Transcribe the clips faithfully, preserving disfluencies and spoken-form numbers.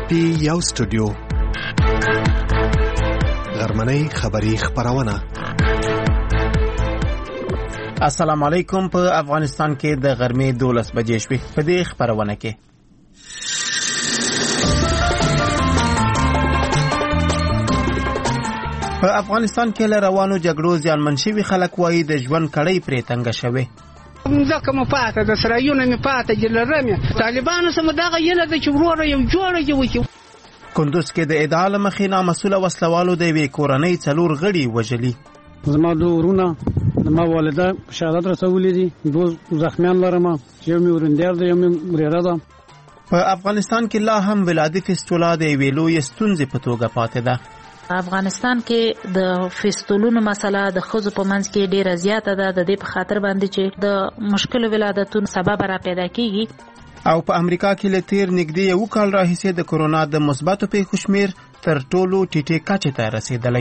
پی یو سټوډیو غرمنۍ خبری خبرونه. السلام علیکم. په افغانستان کې د غرمې دولس بجې شوې. په دې خبرونه کې په افغانستان کې له روانو جګړو زیانمن شوي خلک وایي د ژوند کړۍ پرې تنګه شوې. ځکه مو پاته د سرایونه مې پاته جلرمه طالبانو سم دغه یله د چوروره یو جوړه جوړي. کندوز کې د ادعا له مخې نامسؤله وسلوالو د یوې کورنۍ څلور غړي وژلي. زما دوه ورونه زما والده شهادت رسولې دي، دوه زخمیان لرم، یو مې ورندیار دی، یو مې مریره ده. په افغانستان کې لا هم ولادي فیستولا د یوې لویې ستونزې په توګه پاتې ده. افغانستان کې د فیستولونو مسله د ښځو په منځ کې ډیره زیاته ده، د دې په خاطر باندې چې د مشکل ولادتونو سبب را پیدا کیږي. او په امریکا کې له تیر نږدې یو کال راهیسې د کرونا د مثبتو پیښو شمېر تر ټولو ټیټې کچې ته رسېدلی.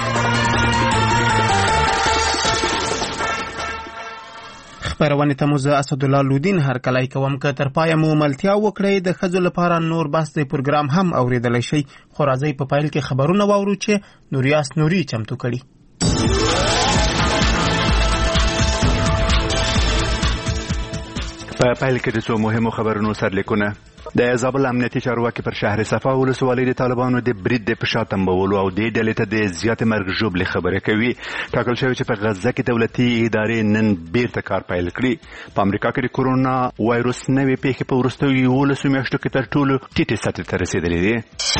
خبرونه ته مو زه اسدالله لودین هرکلی کوم. که تر پایه مو ملتیا وکړئ د ښځو لپاره نور بس د پروګرام هم اورېدلی شئ. خو راځئ په پیل کې خبرونه واورو چې نوریاس نوري چمتو کړي. په پیل کې د څو مهمو خبرونو سرلیکونه. د زابل امنیتي چارواکي پر شهر صفا ولسوالۍ د طالبانو د برید د فشار تنبولو او د ډلې ته د زیاتې مرګ ژوبلې خبره کوي. ټاکل شوی چې په غزه کې دولتي ادارې نن بیرته کار پیل کړي. په امریکا کې د کورونا وایروس نوې پیښې په وروستیو یولسو میاشتو کې تر ټولو ټیټې سطحې ته رسېدلې دي.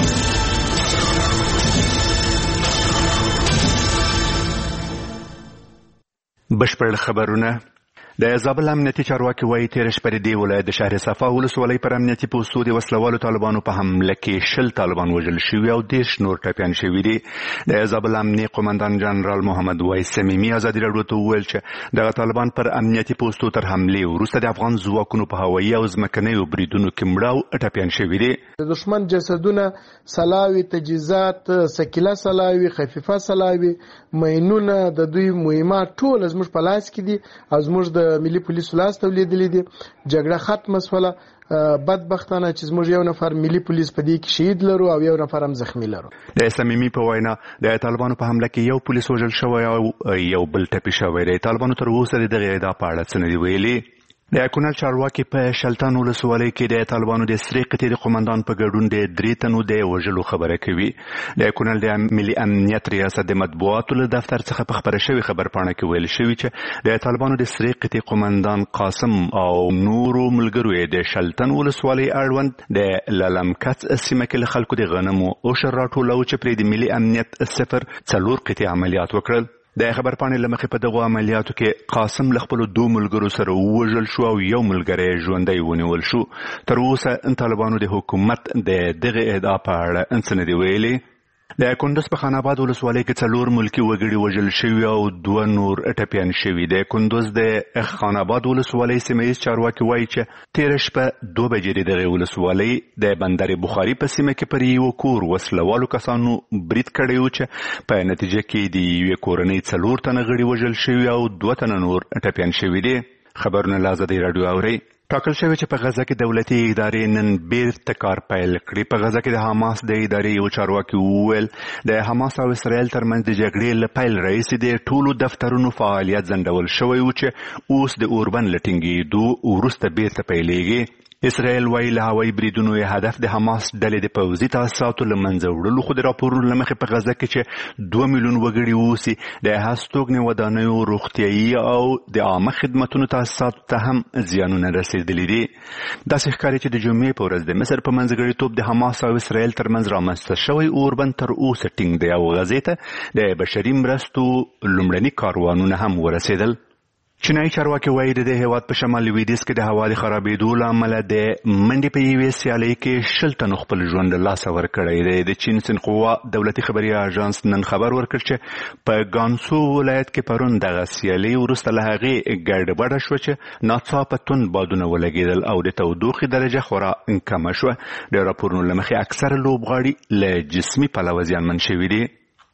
بشپړ خبرونه. د زابل امنیتي چارواکي وایي تېره شپه د دې ولایت د شهر صفا ولسوالۍ پر امنیتي پوستو د وسلوالو طالبانو په حمله کې شل طالبان وژل شوي او دېرش نور ټپیان شوي دي. د زابل امنیه قومندان جنرال محمد وایي سمیمي ازادي راډیو ته وویل چې دغه طالبان پر امنیتي پوستو تر حملې وروسته د افغان ځواکونو په هوایي او ځمکنیو بریدونو کې مړه او ټپیان شوي دي. د دښمن جسدونه، سلاوي، تجهیزات، سکیله سلاوي، خفیفه سلاوي، مینونه، د دوی مهمات ټول زموږ په لاس کې دي او زموږ د ملي پولیسو لاس ته ولیدلې دي. جګړه ختمه شوله. بدبختانه چې زموږ یو نفر ملي پولیس په دې کې شهید لرو او یو نفر هم زخمی لرو. د صمیمي په وینا د طالبانو په حمله کې یو پولیس وژل شوی او یو بل ټپي شوی دی. طالبانو تر اوسه د دغه ادعا په اړه څه نه دي ویلي. د کونړ چارواکي په شلتان ولسوالۍ کې د طالبانو د سرې قطعې د قومندان په ګډون د درې تنو د وژلو خبره کوي. د کونړ د ملي امنیت ریاست د مطبوعاتو له دفتر څخه په خبره شوی خبرپاڼه کې ویل شوی چې د طالبانو د سرې قطعې قومندان قاسم او نورو ملګرو د شلتان ولسوالۍ اړوند د لالمکڅ سیمه کې له خلکو د غنمو عشر راټولو چې پرې د ملي امنیت صفر څلور قطعې عملیات وکړل. د خبرپاڼې له مخې په دغو عملیاتو کې قاسم له خپلو دوه ملګرو سره ووژل شو او یو ملګری ژوندی ونیول شو. تر اوسه طالبانو د حکومت د دغه ادعا په اړه څه نه دي ویلي. د کندوز په خان آباد ولسوالۍ کې څلور ملکي وګړي وژل شوي او دوه نور ټپیان شوي. د کندوز د خان آباد ولسوالۍ سیمه ییز چارواکي وایي چې تېره شپه دوه بجې د دغې ولسوالۍ د بندر بخاري په سیمه کې پر یوه کور وسلوالو کسانو برید کړی و چې په نتیجه کې د یوې کورنۍ څلور تنه غړي وژل شوي او دوه تنه نور ټپیان شوي دي. خبرونه له ازادي راډیو اورئ. ټاکل شوی چې په غزه کې دولتي ادارې نن بیرته کار پیل کړي. په غزه کې د حماس د ادارې یو چارواکي وویل د حماس او اسرائیل ترمنځ د جګړې له پیل راهیسې د ټولو دفترونو فعالیت ځنډول شوی و چې اوس د اوربند له ټینګېدو وروسته بیرته پیلېږي. اسرائیل وایي له هوایي بریدونو یې هدف د حماس ډلې د پوځي تاسیساتو له منځه وړلو، خو د راپورونو له مخې په غزه کې چې دوه میلیون وګړي اوسي د هستوګنې ودانیو، روغتیایي او د عامه خدمتونو تاسیساتو ته هم زیانونه رسېدلي دي. داسې ښکاري چې د جمعې په ورځ د مصر په منځګړیتوب د حماس او اسرائیل ترمنځ رامنځته شوی اوربند تر اوسه ټینګ دی او غزې ته د بشري مرستو لومړني کاروانونه هم ورسېدل. چینایي چارواکي وایي د دې هېواد په شمال لویدیځ کې د هوا د خرابېدو له امله د منډې په یوې سیالۍ کې شل تنو خپل ژوند له لاسه ورکړی دی. د چین سنخوا دولتي خبري اژانس نن خبر ورکړ چې په ګانسو ولایت کې پرون دغه سیالۍ وروسته له هغې ګډوډه شوه چې ناڅاپه توند بادونه ولګېدل او د تودوخې درجه خورا کمه شوه. د راپورونو له مخې اکثره لوبغاړي له جسمي پلوه زیانمن شوي دي.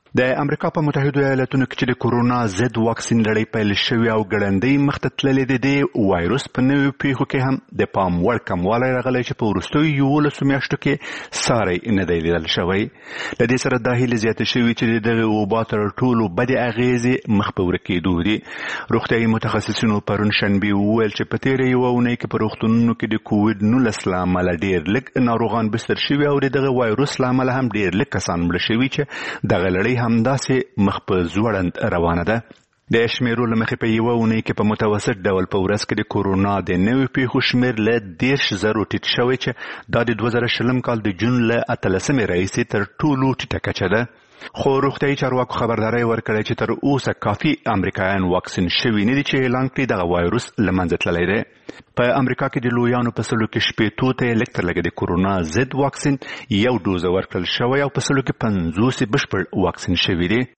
د امریکا په متحده ایالاتونو کې چې د کورونا ضد واکسین لړۍ پیل شوې او ګړندۍ مخته تللې د وایروس په نویو پیښو کې هم د پام وړ کموالی راغلی چې په وروستیو یولسو میاشتو کې ساری نه دی لیدل شوی. له دې سره دا هیلې زیاتې شوې چې د دغې وبا تر ټولو بدې اغېزې مخ په ورکېدو دي. روغتیایي متخصصینو پرون شنبې وویل چې په تېره یوه اونۍ کې په روغتونونو کې د کووډ نولس له امله ډېر لږ ناروغان بستر شوي او د دغه وایروس له امله هم ډېر لږ کسان مړه شوي چې دغه لړۍ همداسې مخ په ځوړند روانه ده. د شمیرو له مخې په یوه اونۍ کې په متوسط ډول په ورځ کې د کورونا د نویو پیښو شمېر له دېرش زرو ټیټ شوی چې دا د دوه زره شلم کال د جون له اتلسمې راهیسې تر ټولو ټیټه کچه ده. خو روغتیایي چارواکو خبرداری ورکړی چې تر اوسه کافي امریکایان واکسین شوي نه دي چې اعلان کړي دغه وایروس له منځه تللی دی. په امریکا کې د لویانو په سلو کې شپېتو ته یې لږ تر لږه د کورونا ضد واکسین یو ډوزه ورکړل شوی او په سلو کې پنځوس یې بشپړ واکسین شوي دي.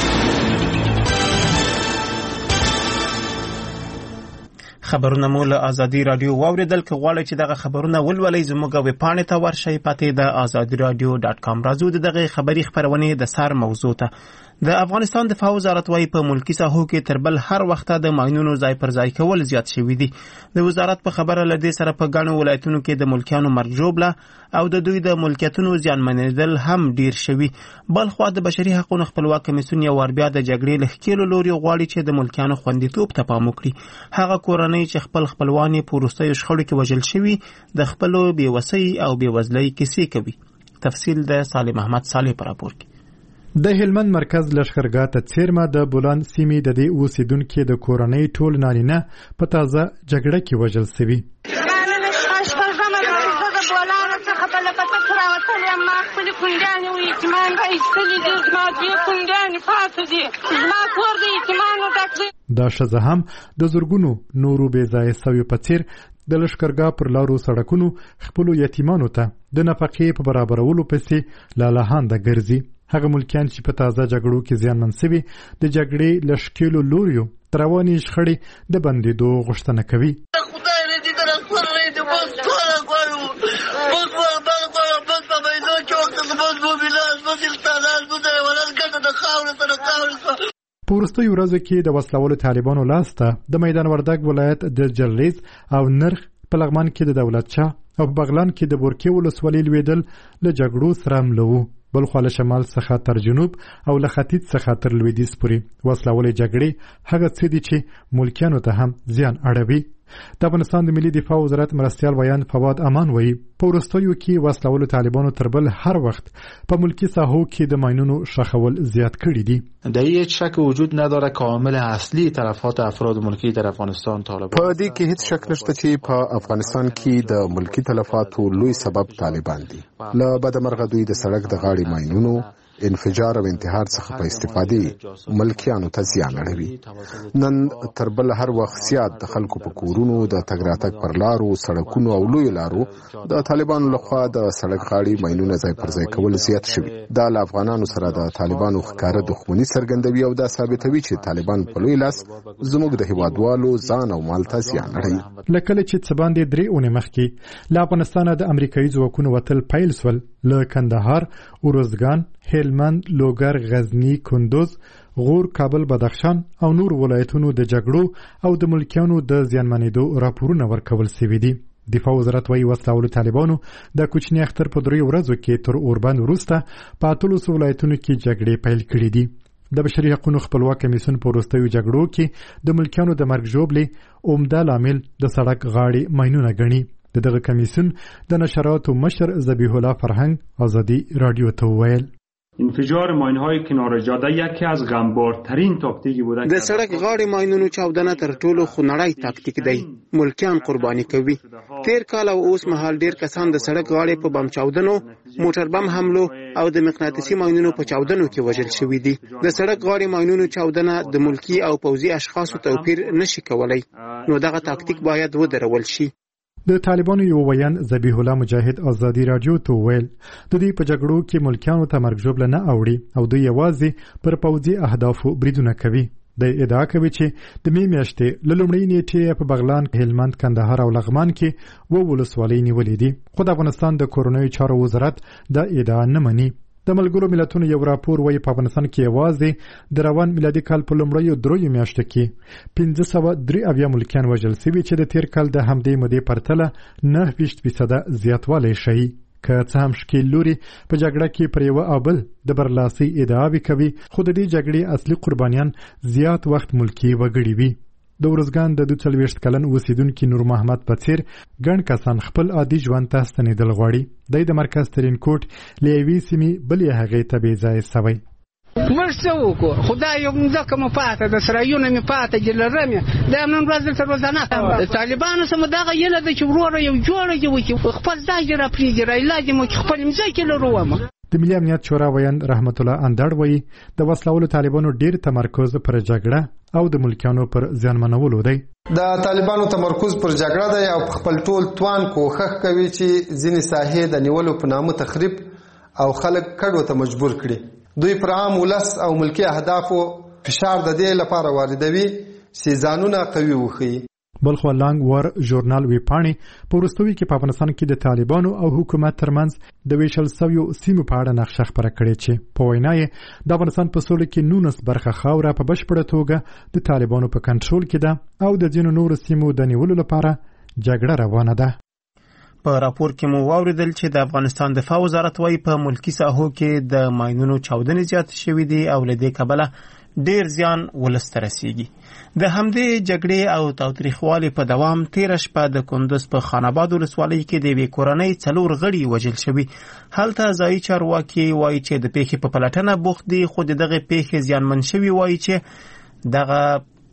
خبرونه مو له ازادي رادیو واوریدل. که غواړئ چې دغه خبرونه ولولئ زموږ ویبپاڼې ته ورشئ، پاتې د ازادي رادیو ډاټ کام. راځو د دغه خبري خبرونې د سر موضوع ته. د افغانستان دفاع وزارت وايي په ملکی ساحو کې تر بل هر وخت د ماینونو ځای پر ځای کول زیات شوي دي. د وزارت په خبره له دې سره په ګڼو ولایتونو کې د ملکیانو مرګ ژوبله او د دوی د ملکیتونو زیانمنېدل هم ډیر شوي. بل خوا د بشري حقوقو خپلواک کمیسیون یو ور بیا د جګړې له ښکېلو لوري غواړي چې د ملکیانو خوندیتوب ته پام وکړي. هغه کورنۍ چې خپل خپلوان یې په وروستیو شخړو کې وژل شوي د خپلو بېوسۍ او بېوزلۍ کیسې کوي. تفصیل د صالح محمد صالح په راپور کې. د هلمند مرکز لښکرګاه ته څیرمه د بولان سیمې د دې اوسیدونکو د کورنۍ ټول نارینه په تازه جګړه کې وژل شوي. دا ښځه هم د زرګونو نورو بې ځایه سویو په څیر د لښکرګاه پر لارو سړکونو خپلو یتیمانو ته د نفقې په برابرولو پسې لالهانده ګرځي. هغه ملکیان چې په تازه جګړو کې زیانمن شوي د جګړې له ښکېلو لوریو تر روانې شخړې د بندېدو غوښتنه کوي. په وروستیو ورځو کې د وسلوالو طالبانو لاسته د میدان وردګ ولایت د جلریز او نرخ په لغمان کې د دولت شاه او په بغلان کې د بورکې ولسوالۍ لوېدل له جګړو سره مله وو. بل خوا له شمال څخه تر جنوب او له ختیځ څخه تر لویدیځ پورې وسلوالې جګړې هغه څه دي چې ملکیانو ته هم زیان اړوي. د افغانستان د ملي دفاع وزارت مرستیال ویان فواد امان وایي په وروستیو کې وسلوالو طالبانو تر بل هر وخت په ملکی ساحو کې د ماینونو شخول زیات کړي دي. در هیچ شک وجود نداره که عامل اصلی تلفات افراد ملکی در افغانستان طالبان. په دې کې هیڅ شک نشته چې په افغانستان کې د ملکی تلفاتو لوی سبب طالبان دي. له بدمرغه دوی د سړک د غاړې ماینونو انفجار او انتحار څخه په استفادې ملکیانو ته زیان اړوي. نن تر بل هر وخت زیات د خلکو په کورونو د تګ راتګ پر لارو سړکونو او لوی لارو د طالبانو لخوا د سړک غاړې ماینونه ځای پر ځای کول زیات شوي. دا له افغانانو سره د طالبانو ښکاره دښمني څرګندوي او دا ثابتوي چې طالبان په لوی لاس زموږ د هیوادوالو ځان او مال ته زیان اړوي. له کله چې څه باندې درې اونۍ مخکې له افغانستانه د امریکایي ځواکونو وتل پیل سول، له کندهار، اروزګان، هلمند، لوګر، غزنی، کندوز، غور، کابل، بدخشان او نور ولایتونو د جګړو او د ملکیانو د زیانمنېدو راپورونه ورکول شوي دي. دفاع وزارت وايي وسلوالو طالبانو د کوچني اختر په دریو ورځو کې تر اوربند وروسته په اتلسو ولایتونو کې جګړې پیل کړې دي. د بشري حقوقو خپلواک کمیسیون په وروستیو جګړو کې د ملکیانو د مرګ ژوبلې عمده لامل د سړک غاړې ماینونه ګڼي. د دغه کمیسیون د نشراتو مشر ذبیح الله فرهنگ ازادي رادیو ته وویل انفجار ماین‌های کنار جاده یکی از غمبارترین تاکتیکی بوده. د سړک غاړې ماینونو چاودنه تر ټولو خونړی تاکتیک دی. ملکیان قرباني کوي. تیر کال او اوس مهال ډیر کسان د سړک غاړې په بم چاودنو، موټر بم حملو او د مقناطیسي ماینونو په چاودنو کې وژل شوي دي. د سړک غاړې ماینونو چاودنه د ملکی او پوځي اشخاصو توپیر نشي کولای، نو دغه تاکتیک باید ودرول شي. د طالبانو یو ویان ذبیح الله مجاهد ازادي رادیو ته ویل د دې په جګړو کې ملکیانو ته مرګ ژوبله نه اوړي او دوی یوازې پر پوځي اهدافو بریدونه کوي. د ادعا کوي چې د می میاشتې له لومړۍ نیټې په بغلان، هلمند، کندهار او لغمان کې و ولسوالۍ نیولې دي. خو د افغانستان د کورنیو چارو وزارت دا ادعا نه مني. د ملګرو ملتونو یو راپور وایي په افغانستان کې یوازې د روان میلادي کال په لومړیو دریو میاشتو کې پنځه سوه درې اویا ملکیان وژل سوي چې د تیر کال د همدې مودې پرتله نهه ویشت فیصده زیاتوالی ښیي. که څه هم ښکیل لوري په جګړه کې پر یوه او بل د برلاسۍ ادعاوې کوي، خو د دې جګړې اصلي قربانیان زیات وخت ملکي وګړي وي. د ارزګان د دوه څلوېښت کلن اوسیدونکي نور محمد په څېر ګڼ کسان خپل عادي ژوند ته ستنېدل غواړي. دی د مرکز ترینکوټ له یوې سیمې بلې هغې ته بېځایه سوی. موږ څه وکړو؟ خدای یو مځکه مو پاته ده، سرایونه مې پاته دي، لرم یې دا نن ورځ دلته روزانه د طالبانو سره مو دغه هیله ده چې وروره یو جوړه دې وکړي، خپل ځای دې راپرېږدي، رایلا دې مو چې خپل مځکې لرو ومه. د ملي امنیت شورا ویاند رحمت الله اندړ وایي د وسلوالو طالبانو ډیر تمرکز پر جګړه او د ملکیانو پر زیانمنولو دی. د طالبانو تمرکز پر جګړه دی او خپل ټول توان کوښښ کوي چې ځینې ساحې د نیولو په نامه تخریب او خلک کډو ته مجبور کړي. دوی پر عام ولس او ملکی اهدافو فشار د دې لپاره واردوي چې ځانونه قوي وښيي. بلخ لانګ ور ژورنال ویپاڼې په وروستیو کې په افغانستان کې د طالبانو او حکومت ترمنځ د ویشل سویو سیمو په اړه نقشه خپره کړې چې په وینا یې د افغانستان په سوله کې نولس برخه خاوره په بشپړه توګه د طالبانو په کنټرول کې ده او د ځینو نورو سیمو د نیولو لپاره جګړه روانه ده. په راپور کې مو واوریدل چې د افغانستان دفاع وزارت وايي په ملکی ساحو کې د ماینونو چاودنې زیات شوې دي او له دې کبله ډیر زیان ولس ته رسیږي. د همدې جګړې او تاوتریخوالي په دوام تیره شپه د کندز په خان آباد ولسوالۍ کې د یوې کورنۍ څلور غړي وژل شوي. هلته ځایي چارواکي وایي چې د پیښې په پلټنه بوخت دي، خو د دغه پیښې زیانمن شوي وایي چې دغه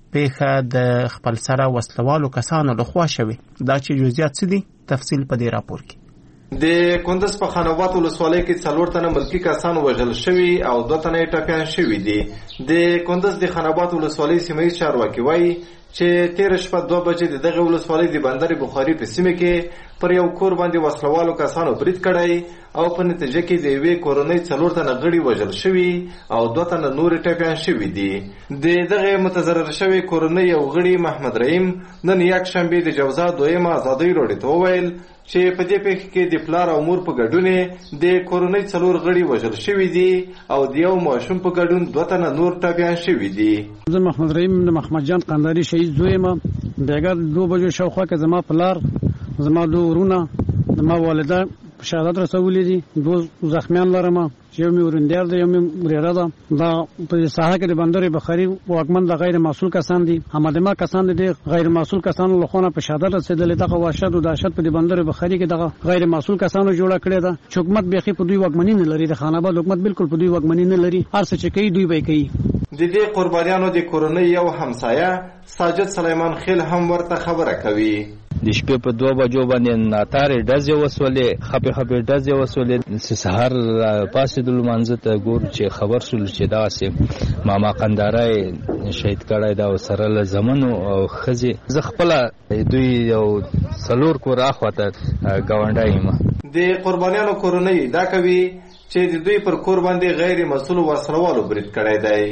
پیښه د خپل سره وسلوالو کسانو لخوا شوي. دا چې جزئیات څه دي تفصیل په دې راپور کې. د کندز په خان آباد ولسوالۍ کې څلور تنه ملکي کسان وژل شوي او دوه تنه یې ټپیان شوي دي. د کندز د خان آباد ولسوالۍ سیمهیز چارواکي وایي چې تېره شپه دوه بجې د دغه ولسوالۍ د بندر بخاري په سیمه کې پر یو کور باندې وسلوالو کسانو برید کړی او په نتیجه کې د یوې کورنۍ څلور تنه غړي وژل شوي او دوه تنه نورې ټپیان شوي دي. د دغه متضرر شوي کورنۍ یو غړي محمد رحیم نن یکشنبې د جوزا دویمه ازادۍ راډیو ته وویل چې په دې پیښه کې د پلار او مور په ګډون د کورنۍ څلور غړي وژل شوي دي او د یو ماشوم په ګډون دوه تنه نور ټپیان شوي دي. زه محمد رحیم د محمد جان قنداري شهید زوی یم. بیګا دوه بجو شاوخوا کې زما پلار زما دوه ورونه زما والده شهادت رسولې دي. دوه زخمیان لرم، یو مې ورندیار دی، یو مې مریره ده. دا په ساحه کې د بندر بخاري واکمن د غیر مسؤل کسان دي، همدما کسان دي غیر مسؤل کسانو لخوا په شهادت رسیدلې. دغه وحشت او دهشت په بندر بخاري کې دغه غیر مسؤل کسانو جوړه کړې ده. حکومت بيخي په دوی واکمنی نه لري، د خان آباد حکومت بالکل په دوی واکمنی نه لري. هر څه چې کوي دوی به کوي. د دې قربانیانو د کورنۍ یو همسایه ساجد سلیمان خیل هم ورته خبره کوي. د شپې په دوه بجو باندې ناتارې ډزې وسولې، خپې خپې ډزې وسولې. سهار پاسېدلو لمانځه ته ګورو چې خبر شول چې داسې ماما قنداره شهید کړی دا سره له زمنو او ښځې. زه خپله دوی یو څلور کور اخواته ګاونډی یم. د قربانیانو کورنۍ دا کوي چې د دوی پر کور باندې غیر مسؤل وسلوالو برید کړی دی.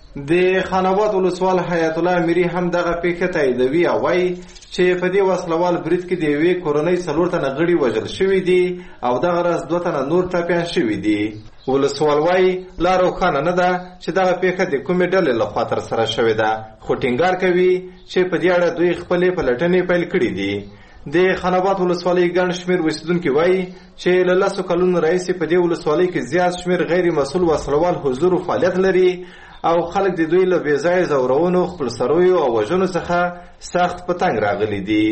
د خان آباد ولسوال حیات الله امیري هم دغه پیښه تاییدوي او وایي چې په دې وسلوال برید کې د یوې کورنۍ څلور تنه غړي وژل شوي دي او دغه راز دوه تنه نور ټپیان شوي دي. ولسوال وایي لا روښانه نه ده چې دغه پیښه د کومې ډلې لخوا ترسره شوې ده، خو ټینګار کوي چې په دې اړه دوی خپلې پلټنې پیل کړي دي. د خان آباد ولسوالۍ ګڼ شمېر اوسېدونکي وایي چې له لسو کلونو راهیسې په دې ولسوالۍ کې زیات شمېر غیر مسؤل وسلوال حضور او فعالیت لري او خلک د دوی له بې ځایه ځورونو، خپلسرویو او وژنو څخه سخت په تنګ راغلي دي.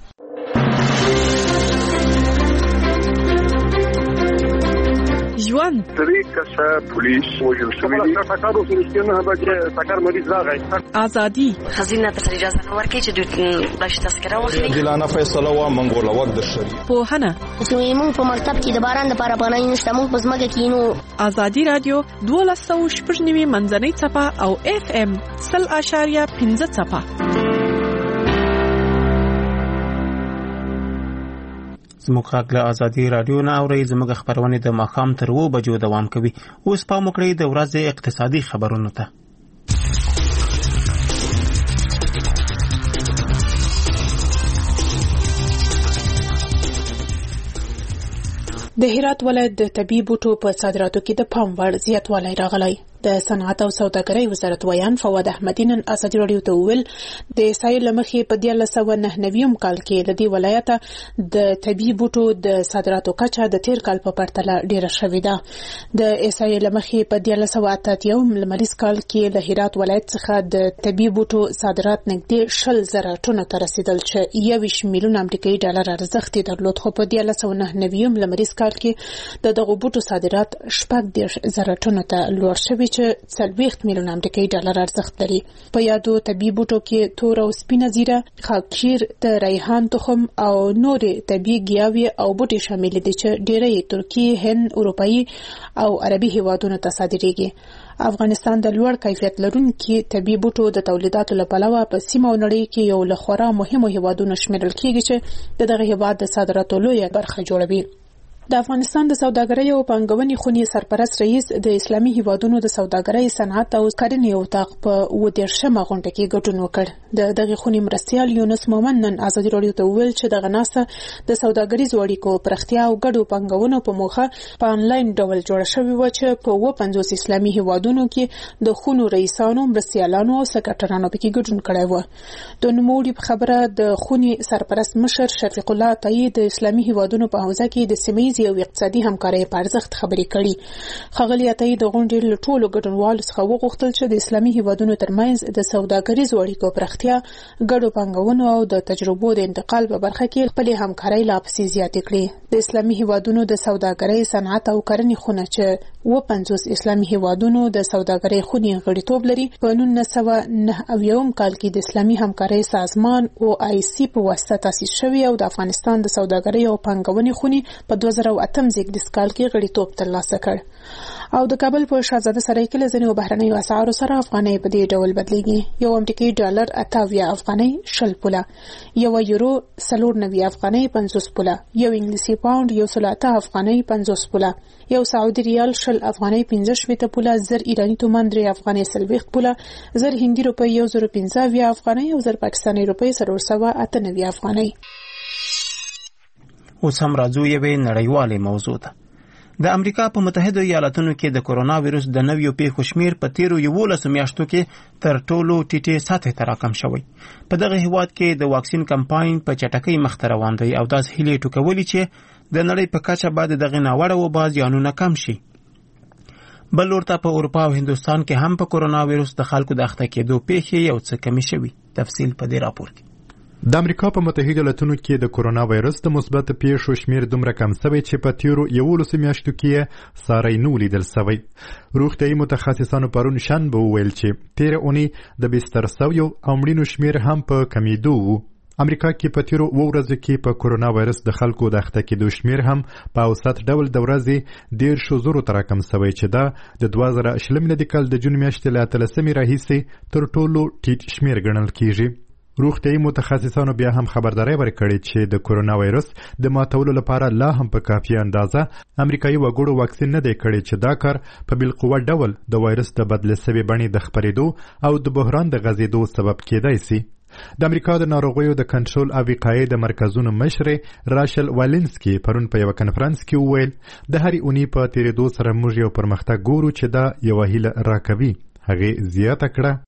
ژوند درې کسه پولیس وژل شوي دي. سکارو کې نه بچي سکار مریض راغی. ازادي خزینه ته اجازه نه ورکړي چې دوی بلش تذکره واخلي. دلانه فیصله وا منګول وخت د شری. پوهنه موږ په مکتب کې د باران لپاره پناه نشته، موږ په ځمکه کې نو. ازادي رادیو دولس سوه شپږ نوي منځنۍ څپه او اف ام سل اشاریه پنځه څپه. زموږ غږ له ازادي رادیو نه اورئ. زموږ خپرونې د ماښام تر اوه بجو دوام کوي. اوس پام وکړئ د ورځې اقتصادي خبرونو ته. د د هرات ولایت د طبي بوټو په صادراتو کې د پام وړ زیاتوالی راغلی. د صنعت او سوداګرۍ وزارت ویان فواد احمدی نن ازادي راډیو ته وویل د احصایې له مخې په دیارلس سوه نهه نوي کال کې د دې ولایته د طبي بوټو د صادراتو کچه د تیر کال په پرتله ډیره شوې ده. د احصایې له مخې په دیارلس سوه اته اتیا لمریز کال کې له هرات ولایت څخه د طبي بوټو صادرات نږدې شل زره ټنو ته رسیدل چې یوویشت میلیون امریکایي ډالر ارزښت یې درلود، خو په دیارلس سوه نهه نوي لمریز کال کې د دغو بوټو صادرات شپږ دېرش زره ټنو ته لوړ شوي چې څلوېښت میلیون امریکایي ډالر ارزښت لري. په یادو طبي بوټو کې تور او سپینه زیره، خاکشیر، د ریحان تخم او نورې طبي ګیاوې او بوټي شامل دي چې ډېری یې ترکیې، هند، اروپایي او عربي هیوادونو ته صادریږي. افغانستان د لوړ کیفیت لرونکي طبي بوټو د تولیداتو له پلوه په سیمه او نړۍ کې یو له خورا مهمو هیوادونو شمیرل کیږي چې د دغه هیواد د صادراتو لویه برخه جوړوي. د افغانستان د سوداګرۍ او پانګونې خونې سرپرست رئیس د اسلامي هیوادونو د سوداګرۍ، صنعت او کرنې اتاق په اووه دېرشمه غونډه کې ګډون وکړ. د دغې خونې مرستیال یونس مومن نن ازادي راډیو ته وویل چې دغه ناسته د سوداګریزو اړیکو پراختیا او ګډو پانګونو په موخه په انلاین ډول جوړه شوې وه چې په اووه پنځوس اسلامي هیوادونو کې د خونو رئیسانو، مرستیالانو او سکرټرانو پکې ګډون کړی و. د نوموړي په خبره د خونې سرپرست مشر شفیق الله عطایي د اسلامي هیوادونو په حوزه کې د سیمه او اقتصادي همکارۍ په ارزښت خبرې کړي. ښاغلي عطایي د غونډې له ټولو ګډونوالو څخه وغوښتل چې د اسلامي هیوادونو ترمنځ د سوداګریزو اړیکو پراختیا، ګډو پانګونو او د تجربو د انتقال په برخه کې خپلې همکارۍ لا پسې زیاتې کړي. د اسلامي هیوادونو د سوداګرۍ، صنعت او کرنې خونه چې اووه پنځوس اسلامي هیوادونو د سوداګرۍ خونې غړیتوب لري، په نولس سوه نهه اویایم کال کې د اسلامي همکارۍ سازمان او آی سی په واسطه تاسیس شوی او د افغانستان د سوداګرۍ او پانګونې خونې په دوه زره اتم زیږدیز کال کې غړیتوب ترلاسه کړ. او د کابل په شاهزاده سرای کې له ځینو بهرنیو اسعارو سره افغانۍ په دې ډول بدلیږي. یو امریکایي ډالر اته اویا افغانۍ شل پوله، یو یورو څلور نوي افغانۍ پنځوس پوله، یو انګلیسي پاوند یو سل اته افغانۍ پنځوس پوله، یو سعودي ریال شل افغانۍ پنځه شپېته پوله، زر ایراني تومان درې افغانۍ څلوېښت پوله، زر هندي روپۍ یو زر پنځه اویا افغانۍ او زر پاکستاني روپۍ څلور سوه اته نوي افغانۍ. اوس هم راځو یوې نړیوالې موضوع ته. د امریکا په متحده ایالاتونو کې د کورونا ویروس د نویو پیښو شمیر په تیرو یولسو میاشتو کې تر ټولو ټیټې سطحې ته راکم شوی. په دغه هیواد کې د واکسین کمپاین په چټکۍ مخته روان دی او داسې هیلې ټوکولې چې د نړۍ په کچه باید دغه ناوړه وبا زیانونه کم شي. بل ورته په اروپا او هندوستان کې هم په کورونا ویروس د خلکو د اخته کېدو پیښې یو څه کمې شوي. تفصیل په دې راپور کې. د امریکا په متحده ایالاتونو کې د کورونا وایرس د مثبت پیښو شمیر دومره کم شوی چې په تیرو یولسو میاشتو کې ساری نه لیدل شوی. روغتیايي متخصصانو پرون شنبه وویل چې تیر اونۍ د بستر شویو او مړینو شمیر هم په کمیدو و. امریکا کې په تیرو اوو ورځو کې په کورونا وایرس د خلکو د اخته کېدو شمیر هم په اوسط ډول د ورځې دېرشو زرو ته راکم شوی چې دا د دوه زره شلم میلادي کال د جون میاشتې له اتلسمې راهیسې تر ټولو ټیټ شمیر ګڼل کیږي. روغتیايي متخصصانو بیا هم خبرداری ورکړې چې د کورونا وایرس د ماتولو لپاره لا هم په کافي اندازه امریکایي وګړو واکسین نه دی کړی چې دا کار په بالقوه ډول د وایرس د بدلې شوې بڼې د خپرېدو او د بحران د غځېدو سبب کېدای شي. د امریکا د ناروغیو د کنټرول او وقایې د مرکزونو مشر راشل والینسکي پرون په یو کنفرانس کې وویل د هرې اونۍ په تیرېدو سره موږ یو پرمختګ ګورو چې دا یوه هیله راکوي. هغې زیاته کړه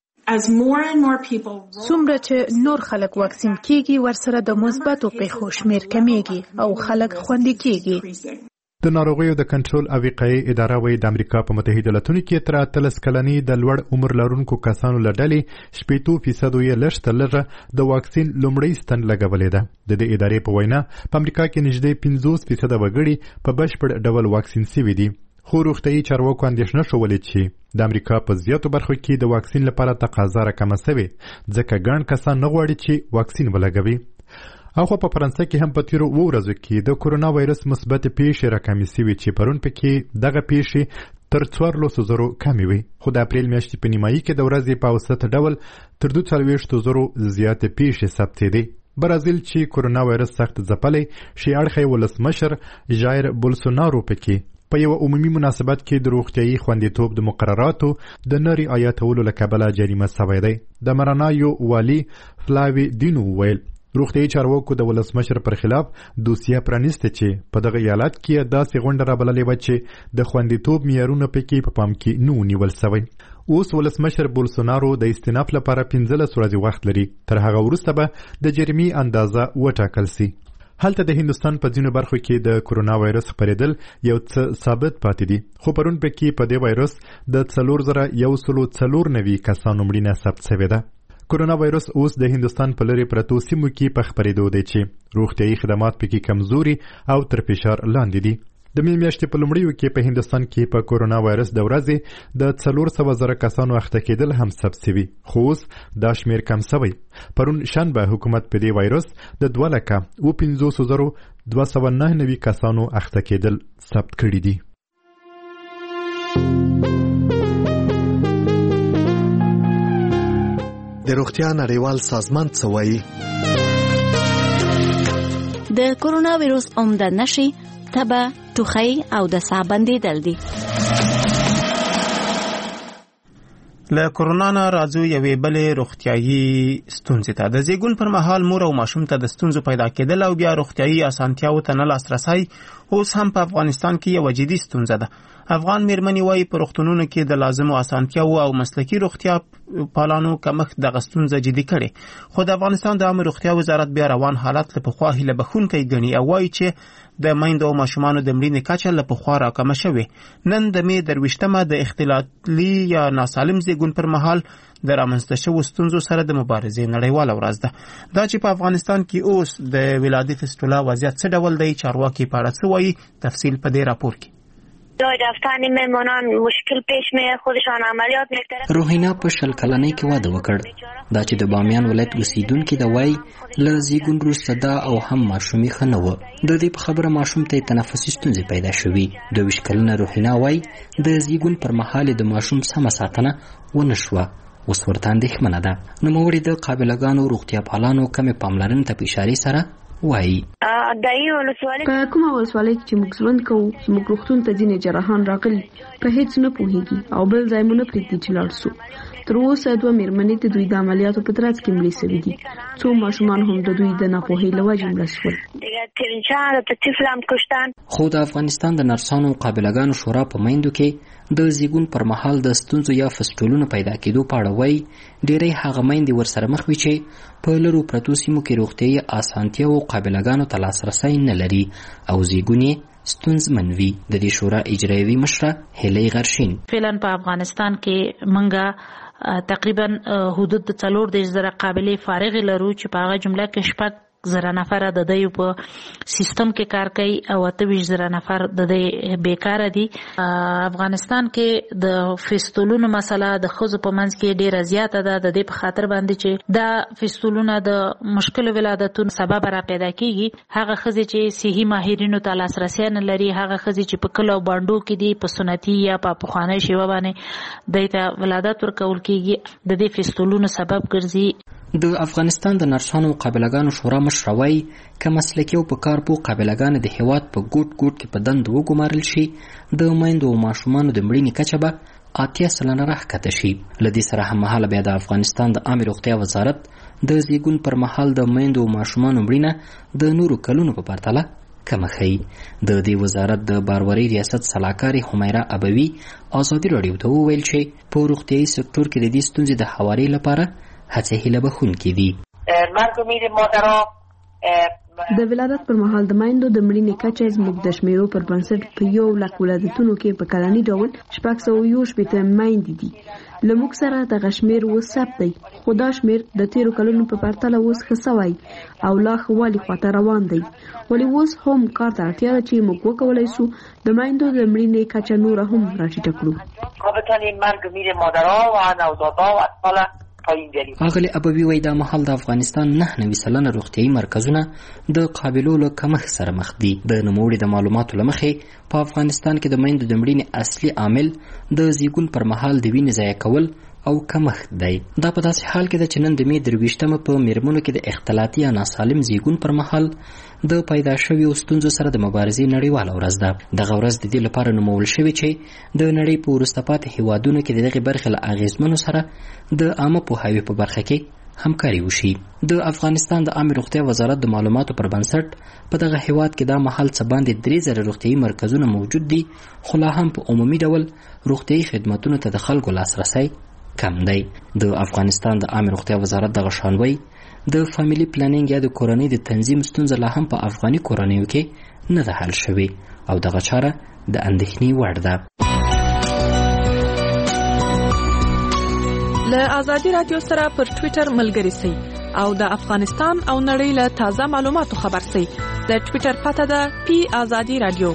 څومره چې نور خلک واکسین کیږي ورسره د مثبتو پیښو شمیر کمیږي او خلک خوندي کیږي. د ناروغیو د کنټرول او وقایې اداره وایي د امریکا په متحده ایالاتونو کې تر اتلس کلنۍ د لوړ عمر لرونکو کسانو له ډلې شپېتو فیصدو یې لږ تر لږه د واکسین لومړۍ ستن لګولې ده. د دې ادارې په وینا په امریکا کې نږدې پنځوس فیصده وګړي په بشپړ ډول واکسین شوي دي. خو روغتیايي چارواکو اندېښنه ښولې چې د امریکا په زیاتو برخو کې د واکسین لپاره تقاضا راکمه شوې ځکه ګڼ کسان نه غواړي چې واکسین ولګوي. اخو په فرانسه کې هم په تیرو اوو ورځو کې د کورونا وایرس مثبت پیښې راکمې شوې چې پرون پکې دغه پیښې تر څوارلسو زرو کمې وي. خو د اپریل میاشتې په نیمایي کې د ورځې په اوسط ډول تر دوه څلوېښتو زرو زیاتې پیښې ثبتېدې. برازیل چې کورونا وایرس سخت ځپلی، شي اړخی ولسمشر ژایر بولسونارو پکې په یو عمومي مناسبت کې د روغتیايي خوندیتوب د مقرراتو د نه رعایتولو له کبله جریمه شوی دی. د مرانایو والي فلاوي دینو ویل روغتیايي چارواکو د ولسمشر پر خلاف دوسیه پرانیسته چې په دغه ایالت کې داسې غونډه رابللې وه چې د خوندیتوب معیارونه پکې په پام کې نه ونیول سوی. اوس ولسمشر بولسونارو د استیناف لپاره پنځلس ورځې وخت لري. تر هغه وروسته به د جرمي اندازه وټاکل سي. هلته د هندوستان په ځینو برخو کې د کورونا وایرس خپرېدل یو څه ثابت پاتې دي، خو پرون پکې په دې وایرس د څلور زره یو سلو څلور نوي کسانو مړینه ثبت شوې ده. کورونا وایرس اوس د هندوستان په لرې پرتو سیمو کې په خپرېدو دی چې روغتیايي خدمات پکې کمزوري او تر فشار لاندې دي. د مې میاشتې په لومړیو کې په هندوستان کې په کورونا وایرس د ورځې د څلور سوه زره کسانو اخته کېدل هم ثبت شوي، خو اوس دا شمېر کم شوی. پرون شنبه حکومت په دې وایرس د دوه لکه اوه پنځوس زرو دوه سوه نهه نوي کسانو اخته کېدل ثبت کړي دي. د روغتیا نړیوال سازمان څه وایي؟ د کورونا ویروس عمده نښې تبه، ټوخی او د ساه بندېدل دي. له کورونا نه راځو یوې بلې روغتیايي ستونزې ته. د زیږون پر مهال مور او ماشوم ته د ستونزو پیدا کېدل او بیا روغتیايي اسانتیاوو ته نه لاسرسی اوس هم په افغانستان کې یوه جدي ستونزه ده. افغان میرمنې وایي په روغتونونو کې د لازمو اسانتیاوو او مسلکي روغتیا پالانو کمښت دغه ستونزه جدي کړې، خو د افغانستان د عامه روغتیا وزارت بیا روان حالت له پخوا هیله بښونکی ګڼي او وایي چې د میندو او ماشومانو د مړینې کچه له پخوا راکمه شوې. نن د مې درویشتمه د اختلالي یا ناسالم زیږون پر مهال د رامنځته شوو ستونزو سره د مبارزې نړیواله ورځ ده. دا چې په افغانستان کې اوس د ولادي فستولا وضعیت څه ډول دی، چارواکي په اړه څه وایي، تفصیل په دې راپور کې. جای رفتن میمونان مشکل پیش می خودشان عملیات میکرد. روحینا په شل کلنۍ کې واده وکړ. دا چې د بامیان ولایت اوسیدونکي د وای له زیږون وروسته دا او هم ماشومي ښه نه وه. د دې په خبره ماشوم ته تنفسي ستونزې پیدا شوي. دوه ویشت کلنه روحینا وای د زیږون پر مهال د ماشوم سمه ساتنه ونه شوه. اوس ورته اندېښمنه ده. نوموړي د قابلګانو روغتیا پالانو کمې پاملرنې ته په اشارې سره وایي که کومه ولسوالۍ چې موږ ژوند کوو زموږ روغتون ته ځینې جراحان راغلي په هیڅ نه پوهېږي او بل ځای مو نه پرېږدي چې لاړ شو. تر اوسه دوه مېرمنې د دوی د عملیاتو په ترڅ کې مړې شوي دي. څو ماشومان هم د دوی د ناپوهۍ له وجې مړه شول. خو د افغانستان د نرسانو قابلګانو شورا په میندو کې د زیږون پر مهال د ستونزو یا فسټولونو پیدا کېدو په اړه وایي ډېری هغه میندې ورسره مخ وي چې په لرو پرتو سیمو کې روغتیايي اسانتیاوو قابلګانو ته لاسرسی نه لري او زیږون یې ستونزمن وي. د دې شورا اجرایوي مشره هیلۍ غرشین فعلا په افغانستان کې منګه تقریبا حدود د څلور دېرش زره قابلې فارغې لرو چې په هغه جمله کې شپږ زره نفر د دوی په سیستم کې کار کوي او اته ویشت زره نفر د دوی بیکاره دي. افغانستان کې د فستولونو مسله د ښځو په منځ کې ډیره زیاته ده. د دې په خاطر باندې چې دا فستولونه د مشکل ولادتونو سبب را پیدا کیږي. هغه ښځې چې صحي ماهرینو ته لاسرسی نه لري، هغه ښځې چې په کلو باندو کې دي په سنتي یا په پخوانۍ شیوه باندې دوی ته ولادت ورکول کیږي، د دې فستولونو سبب ګرځي. د افغانستان د نرسانو قابلګانو شورا مشر وایي که مسلکي او په کار پوه قابلګانې د هیواد په ګوټ ګوټ کې په دندو وګمارل شي د میندو او ماشومانو د مړینې کچه به اتیا سلنه راښکته شي. له دې سره هممهاله بیا د افغانستان د عامې روغتیا وزارت د زیږون پر مهال د میندو او ماشومانو مړینه د نورو کلونو په پرتله کمه ښیي. د دې وزارت د باروری ریاست سلاکارې حمیره ابوي ازادي راډیو ته وویل چې په روغتیايي سکتور کې د دې ستونزې د هواري لپاره هڅې هیله بښونکې دي. د ولادت پر مهال د میندو د مړینې کچه زموږ د شمیرو پر بنسټ په یو لک ولادتونو کې په کلني ډول شپږ سوه یو شپېته میندې دي. له موږ سره دغه شمیر اوس ثبت دی، خو دا شمیر د تیرو کلونو په پرتله اوس ښه سوی او لا ښه والي خواته روان دی. ولې اوس هم کار ته اړتیا ده چې موږ وکولی شو د میندو د مړینې کچه نوره هم راټیټه کړو. اغلی ابوي وایي دا مهال د افغانستان نه نوي سلنه روغتیايي مرکزونه د قابلو له کمښت سره مخ دي. د نوموړي د معلوماتو له مخې په افغانستان کې د میندو د مړینې اصلي عامل د زیږون پر مهال د وینې ضایع کول او کمښت دی. دا په داسې حال کې ده چې نن د مې درویشتمه په میرمنو کې د اختلاطي یا ناسالم زیږون پر مهال د پیدا شویو ستونزو سره د مبارزې نړیواله ورځ ده. دغه ورځ د دې لپاره نومول شوې چې د نړۍ په وروسته پاتې هیوادونو کې د دغې برخې له اغېزمنو سره د عامه پوهاوي په برخه کې همکاري وشي. د افغانستان د عامه روغتیا وزارت د معلوماتو پر بنسټ په دغه هیواد کې دا مهال څه باندې درې زره روغتیايي مرکزونه موجود دي، خو لا هم په عمومي ډول روغتیايي خدماتونو ته د خلکو لاسرسی کم دی. د افغانستان د عامه روغتیا وزارت دغه شانوی د فامیلی پلانینګ یا د کورنۍ د تنظیم ستونزه لا هم په افغاني کورنیو کې نه ده حل شوې او دغه چاره د اندېښنې وړ ده. له ازادي رادیو سره پر ټویټر ملګري سئ او د افغانستان او نړۍ له تازه معلوماتو خبر سئ. د ټویټر پته ده پی ازادي رادیو.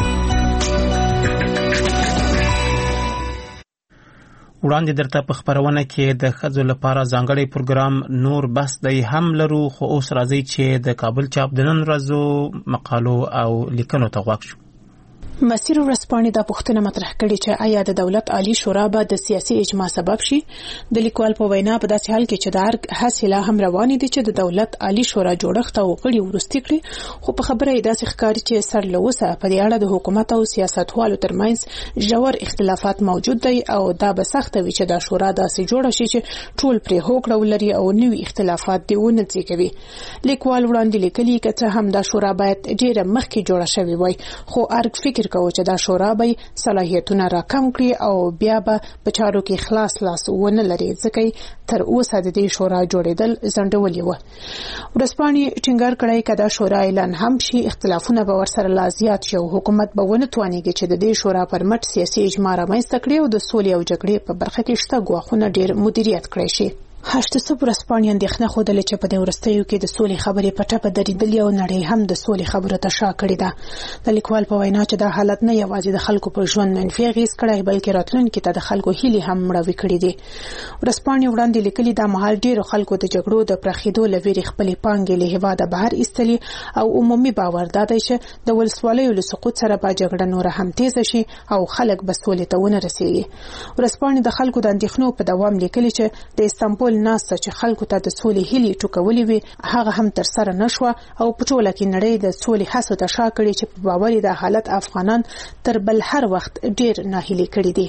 وړاندې درته په خبرونه کې د ښځو لپاره ځانګړی پروګرام نور بس دی هم لرو، خو اوس راځي چې د کابل چاپ د نن ورځو مقالو او لیکنو ته غوږ شو. مسیر ورځپاڼې دا پوښتنه مطرح کړې چې آیا د دولت عالی شورا به د سیاسي اجماع سبب شي. د لیکوال په وینا په داسې حال کې چې د ارګ هڅې لا هم روانې دي چې د دولت عالی شورا جوړښت او غړي وروستي کړي، خو په خبره یې داسې ښکاري چې سر له اوسه په دې اړه د حکومت او سیاستوالو ترمنځ ژور اختلافات موجود دي او دا به سخته وي چې دا شورا داسې جوړه شي چې ټول پرې هوکړه ولري او نوي اختلافات دې ونه زېږوي. لیکوال وړاندې لیکلي که څه هم دا شورا باید ډېره مخکې جوړه شوې وای، خو ارګ فکر کوي چې دا شورا به صلاحیتونه راکم کړي او بیا به په چارو کې خلاص لاس ونه لري، ځکه تر اوسه د دې شورا جوړېدل ځنډولي وو. ورځپاڼې ټینګار کړی که دا شورا اعلان هم شي، اختلافونه به ورسره لا زیات شي او حکومت به ونه توانیږي چې د دې شورا پر مټ سیاسي اجماع رامنځته کړي او د سولې او جګړې په برخه کې شته ګواښونه ډېر مدیریت کړی شي. هشت صبح ورځپاڼې اندېښنه ښودلې چې په دې وروستیو کې د سولې خبرې په ټپه درېدلې او نړۍ هم د سولې خبرو ته شا کړې ده. د لیکوال په وینا چې دا حالت نه یوازې د خلکو پر ژوند منفي اغېز کړی، بلکې راتلونکي ته د خلکو هیلې هم مړاوې کړې دي. ورځپاڼې وړاندې لیکلي دا مهال ډېرو خلکو د جګړو د پراخېدو له ویرې خپلې پانګې له هېواده بهر ایستلي او عمومي باور دا دی چې د ولسوالیو له سقوط سره به جګړه نوره هم تیزه شي او خلک به سولې ته ونه رسېږي. ورځپاڼې د خلکو د اندېښنو په دوام لیکلي چې د استانبول ناسته چې خلکو ته د سولې هیلې ټوکولې وي، هغه هم تر سره نشوه او په ټوله کې نړۍ د سولې هڅو ته شا کړي چې په باور د حالت افغانان تر بل هر وخت ډېر ناهیلي کړي دي.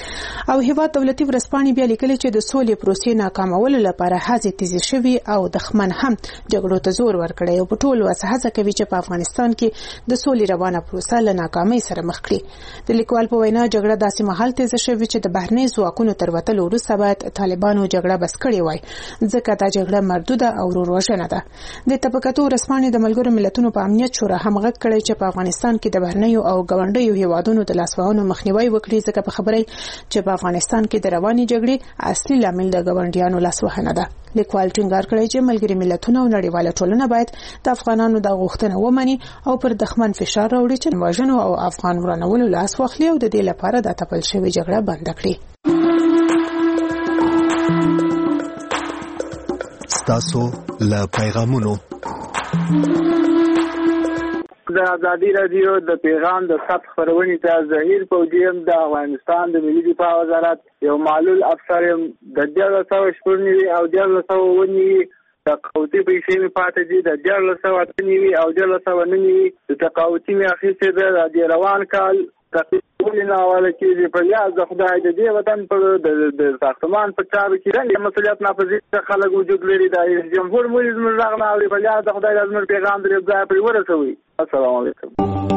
او هیواد دولتي ورځپاڼې بیا لیکلي چې د سولې پروسې ناکامولو لپاره هڅې تیزې شوي او دښمن هم جګړو ته زور ورکړی او په ټول وس هڅه کوي چې په افغانستان کې د سولې روانه پروسه له ناکامۍ سره مخ کړي. د لیکوال په وینا جګړه داسې مهال تیزه شوې چې د بهرني ځواکونو تر وتلو وروسته باید طالبانو جګړه بس کړې وای، ځکه دا جګړه مردوده او وروژنه ده. د طبقاتو ورځپاڼې د ملګرو ملتونو په امنیت شورا هم غږ کړی چې په افغانستان کې د بهرنیو او ګاونډیو هیوادونو د لاسوهنو مخنیوي وکړي، ځکه په خبره چې په افغانستان کې د رواني جګړې اصلي لامل د ګاونډیانو لاسوهنه ده. لیکوال ټینګار کړی چې ملګري ملتونه او نړیواله ټولنه باید د افغانانو د غوښتنه ومني او پر دښمن فشار راوړي چې وژنو او افغان ورانولو لاس واخلي او د دې لپاره د تپل شوې جګړه بند کړي. ستاسو له پیغامونو د ازادي رادیو د پیغام د ثبت خبرونې ته ظهیر فوجیم د افغانستان د ملي دفاع وزارت یو معلول افسر د دیارلس سوه شپږ نوي او دیارلس سوه اووه نوي تقاوتي پیسې مې پاتې دي، د دیارلس سوه اته نوي او دیارلس سوه نهه نوي د تقاوتي مې اخیستې ده. د دې روان کال ولې نه حواله کېږي په یاد د خدای د دې وطن په د ساختمان په چارو کې د مسؤلیت ناپذیر خلک وجود لري. د جمهور مولي زموږ غږ نه اوري، په یاد د خدای د زموږ پیغام درې ځای پرې ورسوي. السلام علیکم.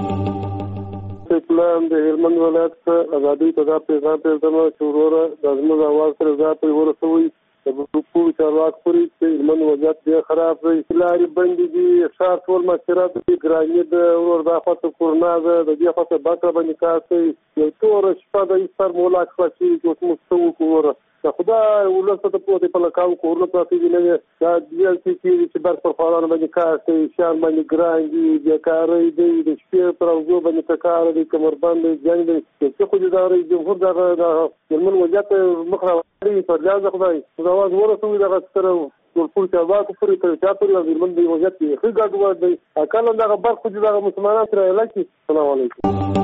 اسلام د هلمند ولایت ازادي ته دا پیغام پرېږدم چې وروره د زموږ اواز سره ځای پرې ورسوي. د ټول چارواکو پورې چې هلمند وضعیت ډېر خراب دی، لارې بندې دي، ښار ټول مسیرات دي، ګراني ده، ورور دا خواته کورنا ده، د دې خواته بکره باندې کار کوي. یو توره شپه د ایستر مولا خلاصېږي چې اوس موږ څه وکړو. وروره د خدای ولس ته پوهې په لکاو کورونه پراته دي، نه دا دلته کېږي چې برق پر خوارانو باندې کار کوي، شیان باندې ګران دي، بېکارۍ دی، د شپې پر اوږدو باندې تکاره دی، کمربند دی، جنګ دی. څه خو دې دا جمهور دغه د هلمند وضعیت مخ راوړي پر ځای د خدای اواز ورسوي دغه سره ټول چارواکو پورې تر چا پورې د هلمند د وضعیت ښه ګډوډ دی. کله دغه برق خو دې دغه مسلمانان سره علاج کړي. السلام علیکم.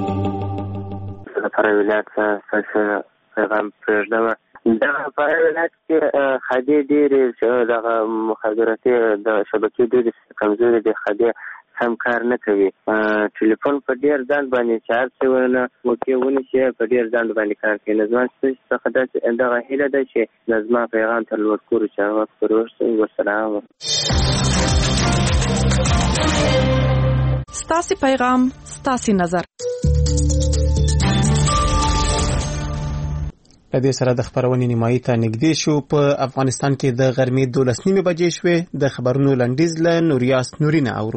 فراه ولایت څخه پیغام پرېږدم. دغه فراه ولایت کې خدۍ ډېرې دغه مخابراتي د شبکې ډېرې کمزورې دي. خدۍ هم کار نه کوي. ټلیفون په ډیر ځان باندې چارج ونه وکيونه چې په ډیر ځان باندې کار کوي. نظم څخه دغه هیله ده چې نظم پیغام تر لوړ کورو چارواکو پورې ورسوي. والسلام. ستاسي پیغام ستاسي نظر. په دې سره د خبرونې نیمایي ته نږدې شو. په افغانستان کې د غرمې دولس نیمې بجې شوې. د خبرونو لنډیز له نوریاس نورینه اورو.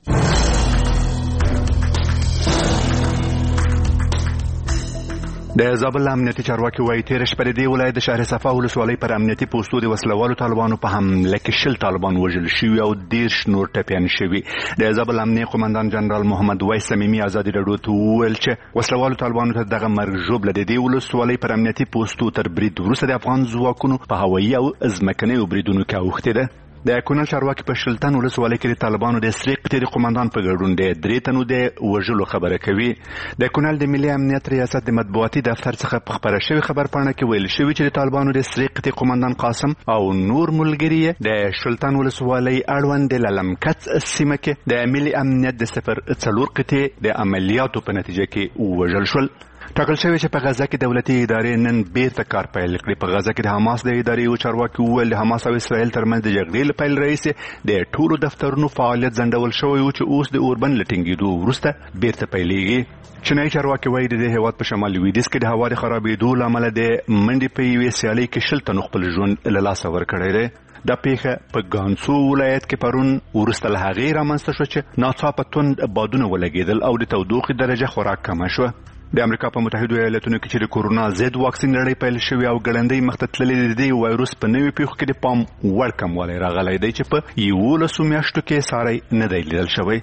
د زابل امنیتي چارواکي وایي تیر شپه د ولایت د شهر صفا ولسوالۍ پر امنیتي پوسټو د وسلوالو طالبانو په حمله کې شل طالبان وژل شوي او دېرش نور ټپیان شوي. د زابل امنیه قومندان جنرال محمد وایس صمیمي ازادي راډیو ته وویل چې وسلوالو طالبانو ته دغه مرګ ژوبله د دې ولسوالۍ پر امنیتي پوسټو تر برید وروسته د افغان ځواکونو په هوایي او ځمکنیو بریدونو کې اوښتې ده. د کونړ چارواکي په شلتن ولسوالۍ کې د طالبانو د سرې قطعې د قومندان په ګډون د درې تنو د وژلو خبره کوي. د کونړ د ملي امنیت ریاست د مطبوعاتي دفتر څخه په خبره شوې خبرپاڼه کې ویل شوي چې د طالبانو د سرې قطعې قومندان قاسم او نور ملګري د شلتن ولسوالۍ اړوند د للمکڅ سیمه کې د ملي امنیت د صفر څلور قطعې د عملیاتو په نتیجه کې وژل شول. ټاکل شوی چې په غزه کې دولتي ادارې نن بیرته کار پیل کړي. په غزه کې د حماس د ادارې یو چارواکي وویل د حماس او اسرائیل ترمنځ د جګړې له پیل راهیسې د ټولو دفترونو فعالیت ځنډول شوی و چې اوس د اوربند له ټینګېدو وروسته بیرته پیلېږي. چینایي چارواکي وایي د دې هېواد په شمال لویدیځ کې د هوا د خرابېدو له امله د منډې په یوې سیالۍ کې شل تنو خپل ژوند له لاسه ورکړی دی. دا پیښه په ګانسو ولایت کې پرون وروسته له هغې رامنځته شوه چې ناڅاپه توند بادونه ولګېدل او د تودوخې درجه خورا کمه شوه. د امریکا په متحدو ایالتونو کې چې د کورونا ضد واکسین لړۍ پیل شوې او ګړندۍ مخته تللې د دې وایروس په نوې پیښو کې د پام وړ کموالی راغلی دی چې په یولسو میاشتو کې ساری نه دی لیدل شوی.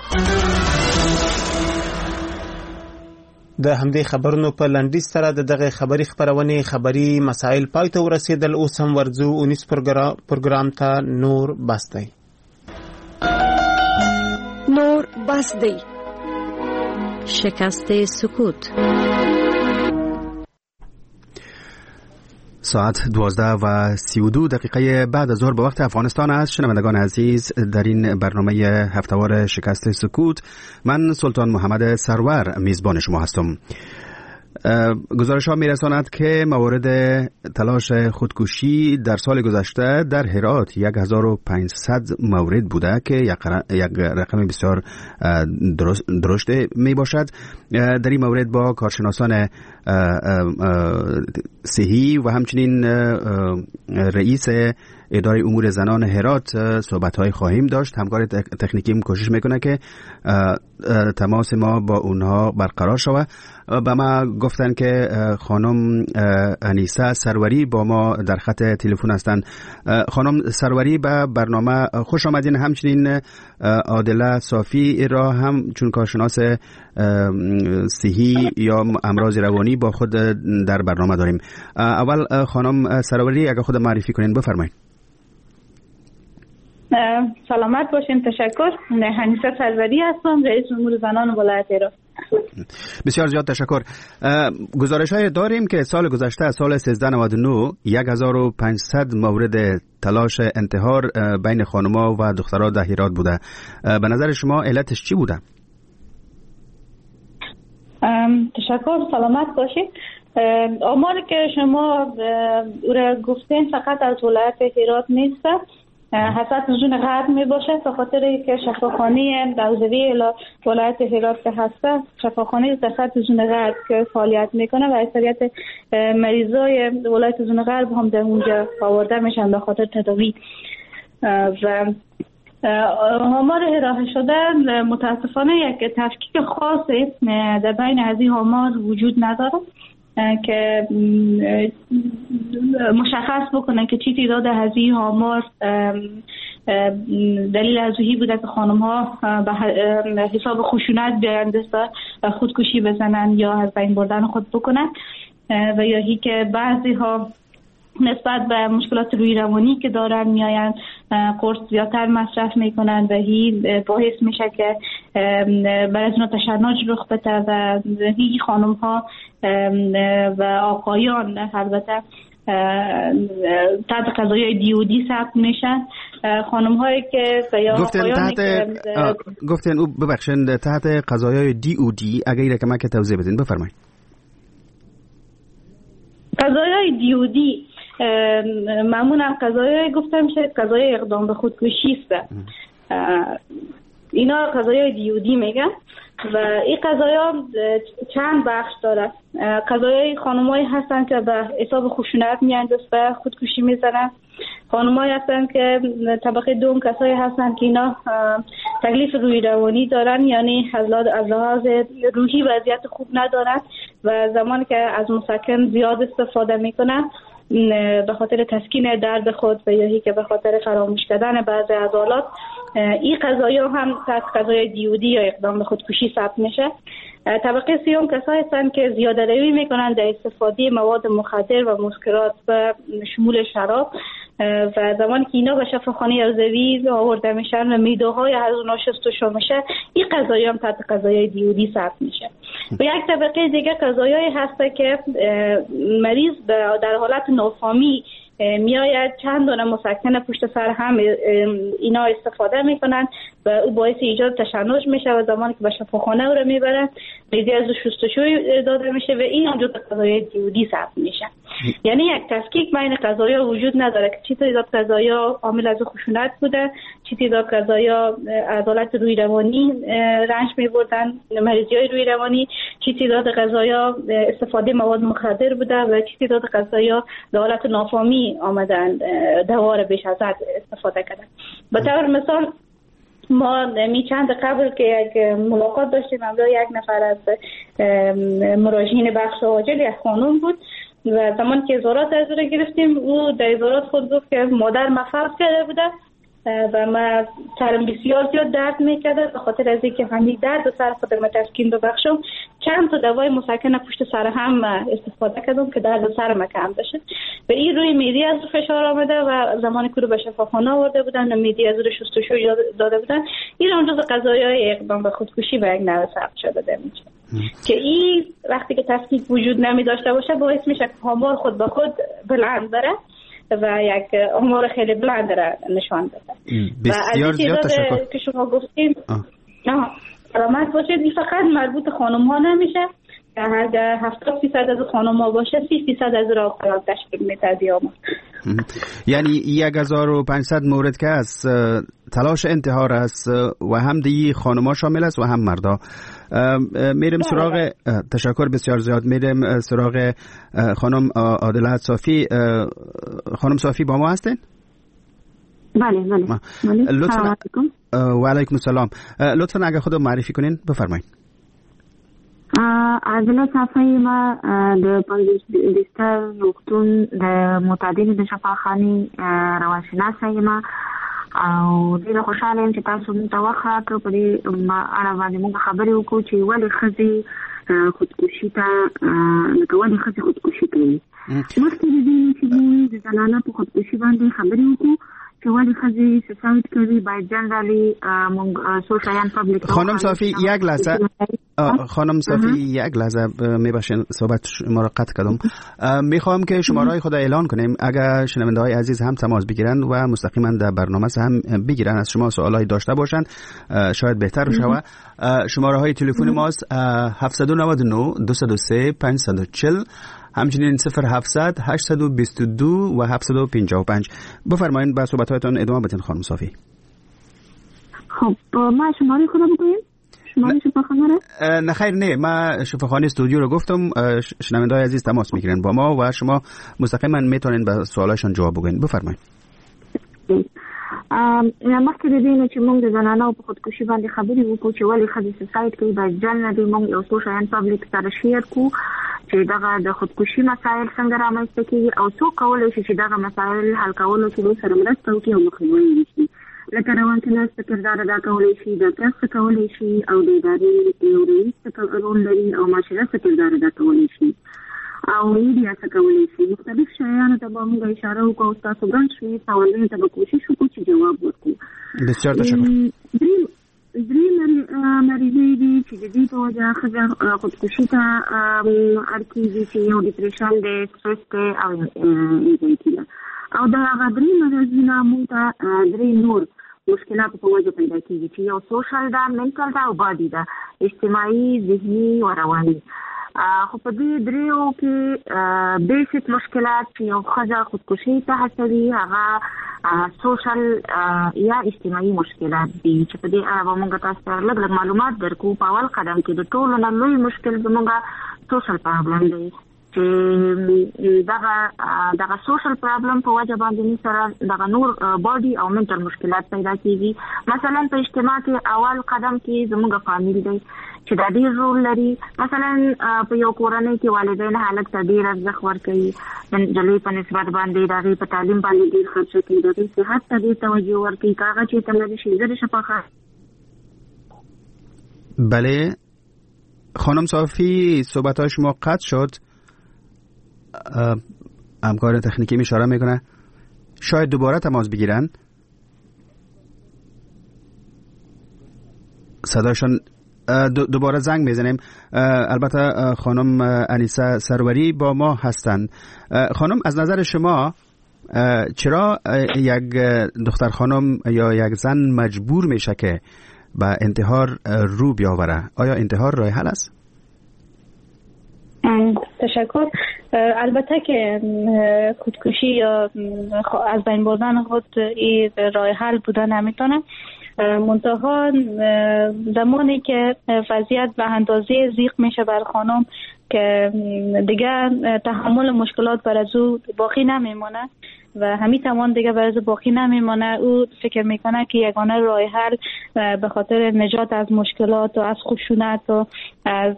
د همدې خبرونو په لنډیز سره د دغه خبري خبرونې خبري مسائل پای ته ورسېدل. اوس هم ورځو اونیس پروګرام ته نور بس دی. نور بس دی. شکست سکوت. ساعت دوازده و سی و دو دقیقه بعد از ظهر به وقت افغانستان است. شنوندگان عزیز، در این برنامه هفته‌وار شکست سکوت من سلطان محمد سرور میزبان شما هستم. گزارش ها می رساند که موارد تلاش خودکشی در سال گذشته در هرات یک هزار و پانصد مورد بوده که یک رقم بسیار درشت می باشد. در این مورد با کارشناسان صحی و همچنین رئیس اداره امور زنان هرات صحبت های خواهیم داشت. همکار تکنیکیم کوشش میکنه که تماس ما با اونها برقرار شود. با ما گفتن که خانم انیسه سروری با ما در خط تلفن هستند. خانم سروری به برنامه خوش آمدین. همچنین عادله صافی را هم چون کارشناس صحی یا امراض روانی با خود در برنامه داریم. اول خانم سروری اگر خود معرفی کنین بفرمایید. سلامت باشین. تشکر. انیسه سروری هستم، رئیس امور زنان ولایت هرات. بسیار زیاد تشکر. گزارش های داریم که سال گذشته سال سیزده نود و نه یک هزار و پانصد مورد تلاش انتحار بین خانم‌ها و دخترها در هرات بوده. به نظر شما علتش چی بوده؟ تشکر. سلامت باشید. آماری که شما را گفتین فقط از ولایت هرات نیست، حسد زون غرب می باشه، به خاطر که شفاخانه حوزوی ولایت هرات که هسته شفاخانه در زون غرب که فعالیت میکنه و اکثریت مریضای ولایت زون غرب هم در اونجا آورده میشن به خاطر تداوی. و آمار ارائه شده متاسفانه یک تفکیک خاصی در بین از این آمار وجود نداره که مشخص بکنه که چی تعداد از این آمار دلیل عضویی بوده که خانم ها به حساب خشونت بیایند خودکشی بزنن یا از بین بردن خود بکنن و یا هی که بعضی ها نسبت به مشکلات روی روانی که دارن میاین قرص زیادتر مصرف میکنن و هی باعث میشه که برای از اونا تشنج رخ بده و هی خانم ها و آقایان البته تحت قضایای دی او دی ثبت میشن. خانم هایی که یا گفتن تحت گفتن او ببخشید تحت قضایای دی او دی، اگر یک کمک توضیح بدین بفرمایید. قضایای دی او دی معمولا قضایای گفته میشه قضای اقدام به خودکشی است. اینا قضایای دی او دی میگن و این قضایا چند بخش داره. قضایای خانمایی هستن که به حساب خشونت میان دست به خودکشی میزنن. خانمایی هستن که طبقه دوم کسایی هستن که اینا تکلیف روی روانی دارن، یعنی از لحاظ روحی وضعیت خوب ندارن و زمانی که از مسکن زیاد استفاده میکنن به خاطر تسکین درد خود و یا که به خاطر فراموش کردن بعضی عضلات، این قضایا هم تحت قضای دی او دی یا اقدام به خودکشی ثبت میشه. طبقه سیوم کسایی هستند که زیاده روی میکنن در استفاده مواد مخدر و مسکرات و شمول شراب و زمانی که اینا به شفاخانه یوزوی آورده میشن و میدوهای از اونا شستشو میشه، این قضایی هم تحت قضایای دی او دی ثبت میشه. و یک طبقه دیگه قضایایی هسته که مریض در حالت نافامی میآید چند دانه مسکن پشت سر هم اینا استفاده میکنن و او باعث ایجاد تشنج میشه و زمانی که به شفاخانه او رو میبرن ریزی از شستشوی داده میشه و این هم جزو قضایای دی او دی ثبت میشه. یعنی یک تفکیک بین قضایا وجود نداره که چی تعداد قضایا عامل از خشونت بوده، چی تعداد قضایا عدالت روی روانی رنج میبردن، مریضی های روی روانی، چی تعداد قضایا استفاده مواد مخدر بوده و چی تعداد قضایا به حالت نافامی آمدن دوار بیش از حد استفاده کردن. به طور مثال ما می چند قبل که یک ملاقات داشتیم، همراه یک نفر از مراجعین بخش عاجل یک خانم بود و زمان که ازارات از او گرفتیم، او در ازارات خود گفت که مادر مفرد کرده بوده و من سرم بسیار زیاد درد میکرده به خاطر از اینکه همین درد و سر خود ما تسکین ببخشم چند تا دوای مسکن پشت سر هم استفاده کردم که درد سرم کم بشه و این روی معده از فشار آمده و زمانی که رو به شفاخانه آورده بودن و معده از رو شستشو داده بودن، این اونجا قضایای اقدام به خودکشی و یک نوع ثبت شده میشه که این وقتی که تسکین وجود نمی داشته باشه باعث میشه که آمار خود به خود بلند بره و یک آمار خیلی بلند را نشان بده. بسیار زیاد تشکر که شما گفتین نه سلامت باشید. این فقط مربوط خانم ها نمیشه، اگر هفتاد فیصد از خانم ها باشه سی فیصد از را آقایان تشکیل میده دیامون. یعنی یک هزار و پانصد مورد که از تلاش انتحار است و هم دی خانم ها شامل است و هم مردا. میرم سراغ تشکر بسیار زیاد. میرم سراغ خانم عادله صافی. خانم صافی با ما هستین؟ بله بله. لطفا و علیکم السلام. لطفا اگر خود معرفی کنین بفرمایید. عادله صافی ما د پنځوستر روغتون د معتادینو د شفاخانې روانشناسه یم او ډېره خوشحاله یم چې تاسو موږ ته وخت راکړو په دې اړه باندې موږ خبرې وکړو چې ولې ښځې خودکشي ته لکه ولې ښځې خودکشي کوي. مخکې د دې نه چې موږ د زنانه په خودکشي باندې خبرې وکړو چې ولې ښځې سوساید کوي باید جنرالي موږ څو شیان پبلیک. خانم صافی یک لحظه خانم صافی یک لحظه میبخشین صحبت شما را قطع کردم. میخوام که شماره‌های خود اعلان کنیم اگر شنونده‌های عزیز هم تماس بگیرن و مستقیما در برنامه هم بگیرن از شما سوالای داشته باشن شاید بهتر بشه. شماره‌های تلفن ماست هفت نه نه دو صفر سه پنج چهار صفر همچنین صفر هفتصد هشتصد و بیست و دو و هفتصد و پنجاه و پنج. بفرمایید با صحبت‌هایتان ادامه بدین خانم صافی. خب ما شماره خود بگوییم؟ شماره شفاخانه رو؟ نه خیر نه، ما شفاخانه استودیو رو گفتم. شنونده‌های عزیز تماس میگیرن با ما و شما مستقیما میتونین به سوالاشون جواب بگین. بفرمایید. مخکې د دې نه چې موږ د زنانو په خودکشي باندې خبرې وکړو چې ولې ښځې سوساید کوي باید جنرالي موږ یو څو شیان پبلیک سره شیر کړو چې دغه د خودکشي مسایل څنګه رامنځته کېږي او څوک کولی شي چې دغه مسایل حل کولو کې دوی سره مرسته وکړي او مخنیوی یې وشي. لکه روانشناس څه کردار ادا کولی شي، ډاکټر څه کولی شي او د ادارې یو رئیس څه رول لري او معاشره څه کردار ادا کولی شي او میډیا څه کولی شي. مختلف شیانو ته به موږ اشاره وکړو او تاسو ګڼ شمېر سوالونو ته به کوشش وکړو چې جواب ورکړو. بسیار تشکر. درې مریضۍ دي چې چې د دې په وجه ښځه خودکشي ته اړ کېږي چې یو ډپریشن دی، سټرس دی او انزایټي ده. او د هغه درې مرضونه موږ ته درې نور مشکلات په وجه پیدا کېږي چې یو سوشل ده، منټل ده او باډي ده، اجتماعي، ذهني او رواني. خو په دې دریو کې بیسیک مشکلات چې یو ښځه خودکشي ته هڅوي هغه سوشل یا اجتماعي مشکلات دي چې په دې اړه به موږ تاسو ته لږ لږ معلومات درکو. په اول قدم کې د ټولو نه لوی مشکل زموږ سوشل پرابلم دی چې دغه دغه سوشل پرابلم په وجه باندې سره دغه نور باډي او منټل مشکلات پیدا کېږي. مثلا په اجتماع کې اول قدم کې زموږ فامیل دی چې دا ډېر رول لري. مثلا په یو کورنۍ کې والدین هلک ته ډېر ارزښت ورکوي، د نجلۍ په نسبت باندې د هغې په تعلیم باندې ډېر خرچه کوي، د هغې صحت ته ډېر توجه ورکوي که هغه چېرته لرې شي زر شفاخه. بله خانم صافی، صحبت‌های شما قطع شد. همکار تکنیکی اشاره میکنه شاید دوباره تماس بگیرن. صداشون دوباره زنگ میزنیم. البته خانم انیسه سروری با ما هستند. خانم از نظر شما چرا یک دختر خانم یا یک زن مجبور میشه که به انتحار رو بیاوره؟ آیا انتحار راه حل است؟ تشکر. البته که خودکشی یا از بین بردن خود این راه حل بودن نمیتونه، منتها زمانی که وضعیت به اندازه ضیق میشه بر خانم که دیگه تحمل مشکلات بر از او باقی نمیمونه و همین توان دیگه برای باقی نمیمونه، او فکر میکنه که یگانه راه حل به خاطر نجات از مشکلات و از خشونت و از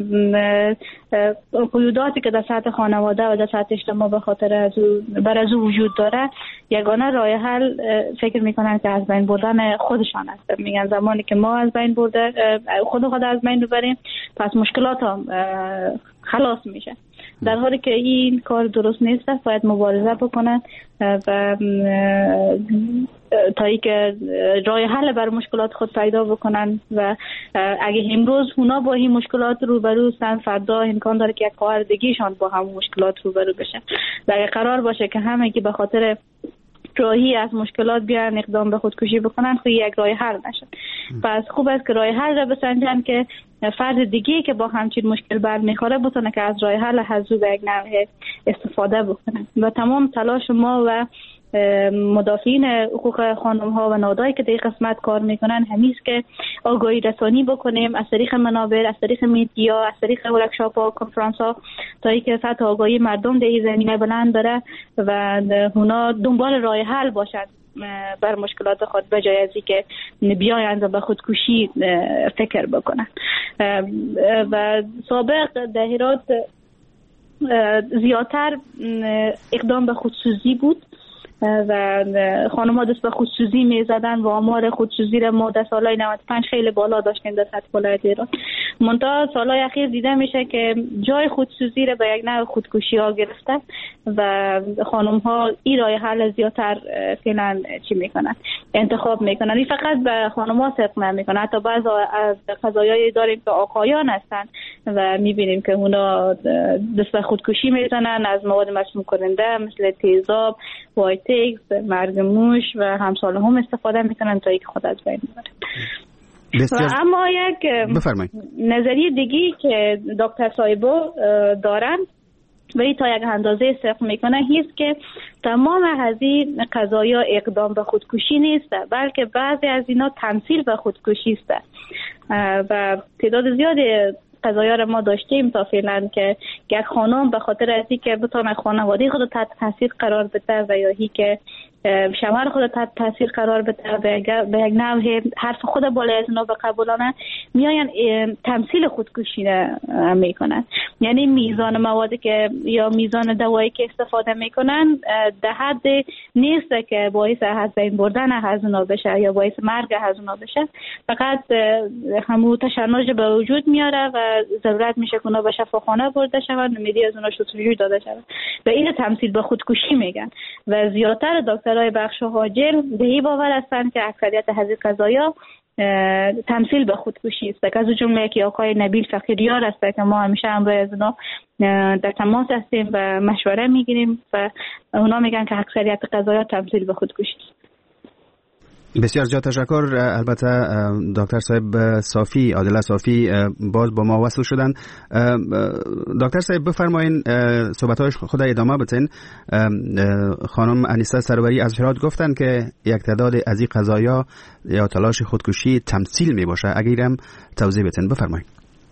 قیوداتی که در سطح خانواده و در سطح اجتماع به خاطر از او بر از او وجود داره، یگانه راه حل فکر میکنن که از بین بردن خودشان است. میگن زمانی که ما از بین برده خود خود از بین ببریم پس مشکلات هم خلاص میشه، در حالی که این کار درست نیست. باید مبارزه بکنن و تا اینکه راه حل بر مشکلات خود پیدا بکنن و اگه امروز اونا با این مشکلات روبرو هستن، فردا امکان داره که یک خواهر دیگه‌شان با هم مشکلات روبرو بشه و اگه قرار باشه که همه که به خاطر راهی از مشکلات بیان اقدام به خودکشی بکنن خود یک راه حل نشد. پس خوب است که راه حل را بسنجن که فرد دیگه که با همچین مشکل برمیخوره بتونه که از راه حل هزو به یک نوع استفاده بکنن و تمام تلاش ما و مدافعین حقوق خانم ها و نهادهایی که در قسمت کار میکنن همیست که آگاهی رسانی بکنیم از طریق منابر، از طریق میدیا، از طریق ورکشاپ ها، کنفرانس ها، تا اینکه سطح آگاهی مردم در این زمینه بلند بره و اونا دنبال راه حل باشد بر مشکلات خود به جای از اینکه بیایند و به خودکشی فکر بکنن. و سابق در هرات زیادتر اقدام به خودسوزی بود و خانم ها دست به خودسوزی می زدن و آمار خودسوزی را ما در سالهای نود و پنج خیلی بالا داشتیم در سطح ولایت ایران. منتها سالهای اخیر دیده میشه که جای خودسوزی را به یک نوع خودکشی ها گرفته و خانم ها این راه حل زیادتر فعلا چی میکنن انتخاب میکنن. این فقط به خانم ها صدق نمیکنه، حتی بعض از قضایایی داریم که آقایان هستن و میبینیم که اونا دست به خودکشی میزنن از مواد مسموم کننده مثل تیزاب، وایتکس، مرگ موش و همساله هم استفاده میکنن تا اینکه خود از بین ببره. و اما یک بفرمایید نظریه دیگی که دکتر صایبو دارن و این تا یک اندازه صدق میکنه هیست که تمام از این قضایا اقدام به خودکشی نیست بلکه بعضی از اینا تمثیل به خودکشی است و تعداد زیادی قضایا را ما داشتیم تا فعلا که یک خانم به خاطر از اینکه بتونه خانواده خود تحت تاثیر قرار بده و یا هی که شوهر خود تحت تاثیر قرار بده به یک نوع حرف خود بالای از اونا بقبولانه میاین تمثیل خودکشی میکنن. یعنی میزان موادی که یا میزان دوایی که استفاده میکنن در حد نیست که باعث از بین بردن از اونا بشه یا باعث مرگ از اونا بشه، فقط همون تشنج به وجود میاره و ضرورت میشه که اونا به شفاخانه برده شون، میدی از اونا شستشوی داده شود و این تمثیل به خودکشی میگن. و زیادتر دکترای بخش حاجل به این باور هستند که اکثریت از این قضایا تمثیل به خودکشی است که از جمله که آقای نبیل فقیریار است که ما همیشه همراه از اونا در تماس هستیم و مشوره میگیریم و اونا میگن که اکثریت قضایا تمثیل به خودکشی است. بسیار زیاد تشکر. البته دکتر صاحب صافی عادله صافی باز با ما وصل شدن. دکتر صاحب بفرمایین صحبت‌هاش خود ادامه بدین. خانم انیسه سروری از هرات گفتن که یک تعداد از این قضایا یا تلاش خودکشی تمثیل می باشه. اگرم توضیح بدین بفرمایین.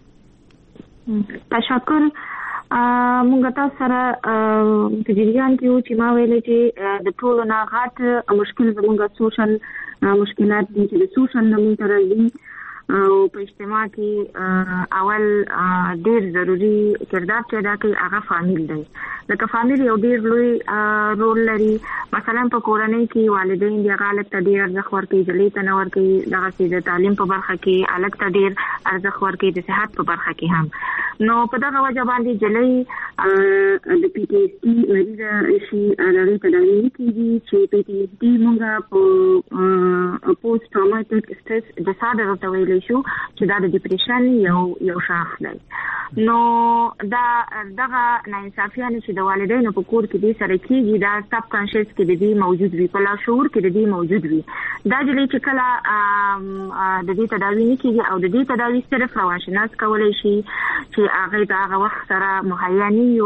تشکر. مونږ تاسو سره په جریان کې و چې ما ویلې چې د ټولو نه غټ مشکل زموږ سوشل مشکلات دي چې د سوشل نه مونږ راځي او په اجتماع کې اول ډېر ضروری کردار چې ادا کوي هغه فامیل دی. لکه فامیل یو ډېر لوی رول لري. مثلا په کورنۍ کې والدین دی هغه الګ ته ډېر ارزښت ورکوي، جلې ته نه ورکوي، دغسې د تعلیم په برخه کې الګ ته ډېر ارزښت ورکوي، د صحت په برخه کې هم. نو په دغه وجه باندې جلې د پی ټي ایس ډي مریضه شي هغې تداوي نه کېږي چې پی ټي ایس ډي مونږ په پوسټ ټراوماټیک سټرس ډسارډر ورته ویلی شو چې دا د ډپریشن یو یو شاخص دی. نو دا دغه ناانصافیانې چې د والدینو په کور کې دې سره کېږي دا سب کانشس کې د دې موجود وي، په لاشعور کې د دې موجود وي. دا جلې چې کله د دې تداوي نه کېږي او د دې تداوي صرف روانشناس کولی شي چې هغه د هغه وخت سره مهیا نه وي،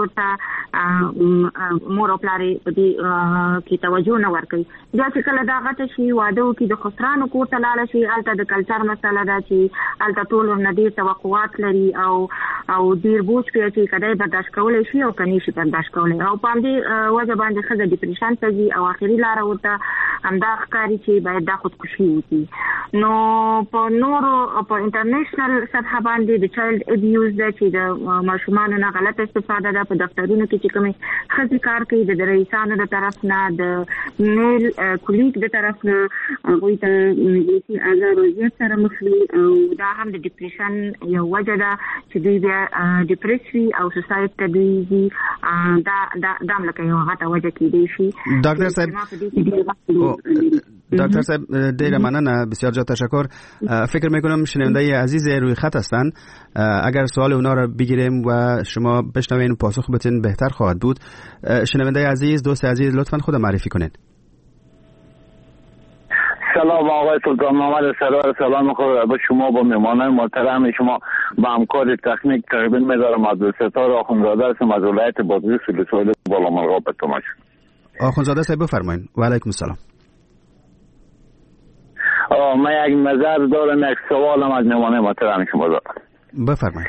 ورته مور او پلار په دې کې توجه نه ورکوي. بیا چې کله دا غټه شي واده وکړي د خسرانو کور ته لاړه شي، هلته د کلچر مسله ده چې هلته ټول ورنه ډېر توقعات لري او او ډېر بوج کوي چې کدی برداشت کولی شي او که نه شي برداشت کولی، او په همدې وجه باندې ښځه ډپریشن ته ځي او اخري لاره ورته همدا ښکاري چې باید دا خودکشي وکړي. نو په نورو په انټرنیشنل سطحه باندې د چایلډ ابیوز ده چې د ماشومانو نه غلطه استفاده ده. په دفترونو کې چې کومې ښځې کار کوي د رئیسانو د طرف نه، د میل کولیګ د طرف نه هغوی ته جنسي آزار وضعیت سره مخ وي او دا هم د ډپریشن یو وجه ده چې دوی بیا ډپریس وي او سوسایډ ته دوی ځي. دا دا هم لکه یوه غټه وجه کېدی شي. ډاکټر صاحب دکتر صاحب ډیره مننه، بسیار جا تشکر. فکر میکنم شنونده عزیز روی خط هستن. اگر سوال اونا را بگیریم و شما بشنوین پاسخ بتین بهتر خواهد بود. شنونده عزیز، دوست عزیز، لطفا خود معرفی کنید. سلام آقای سلطان محمد سرور، سلام خود به شما، با مهمانان محترم شما، با همکار تکنیک تقریبا می‌دارم عبدالستار آخوندزاده هستم از ولایت بادغیس ولسوالی بالامرغاب به تماش. آخوندزاده صاحب بفرمایید. و علیکم السلام. من یک نظر دارم، یک سوالم از مهمانان محترم شما دارم. بفرمایید.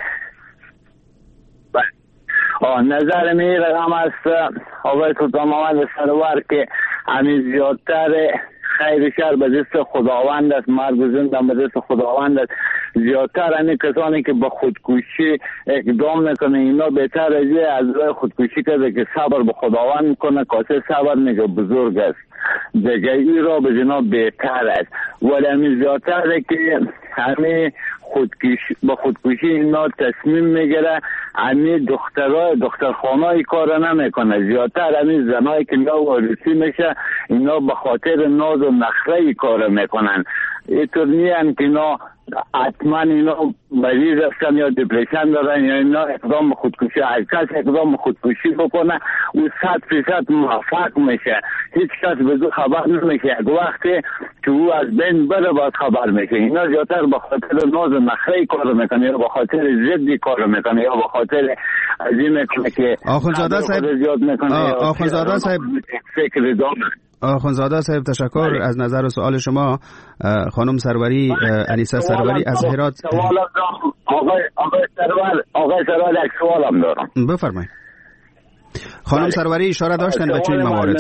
آه نظر می رقم است آقای سلطان محمد سرور که همین زیادتر خیر شر به دست خداوند است، مرگ و زندگی به دست خداوند است. زیادتر همین کسانی که به خودکشی اقدام میکنه اینا بهتر از از راه خودکشی کرده که صبر به خداوند میکنه، کاسه صبر میگه بزرگ است دیگه، این را به جناب بهتر است. ولی همین زیادتر که همین خودکشی به خودکشی اینا تصمیم میگیره، همین دخترای دخترخانه‌ای کار نمیکنه، زیادتر همین زنایی که لاوارثی میشه اینا به خاطر ناز و نخره کار میکنن. اینطور نیست که اینا حتما اینا مریض هستن یا دپریشن دارن یا اینا اقدام به خودکشی، هر کس اقدام به خودکشی بکنه او صد فیصد موفق میشه، هیچ کس به دو خبر نمیشه، یک وقتی که او از بین بره باید خبر میشه. اینا زیادتر به خاطر ناز و نخره کار میکنه یا به خاطر ضدی کار میکنه یا به خاطر از این میکنه که آخوندزاده صاحب زیاد میکنه. آخوندزاده صاحب فکر داره. آخوندزاده صاحب تشکر بله. از نظر و سوال شما. خانم سروری انیسه سروری از هرات. سوالم آقای آقای سرور آقای سرور یک سوالم دارم. بفرمایید. خانم سروری اشاره داشتن به چنین موارد.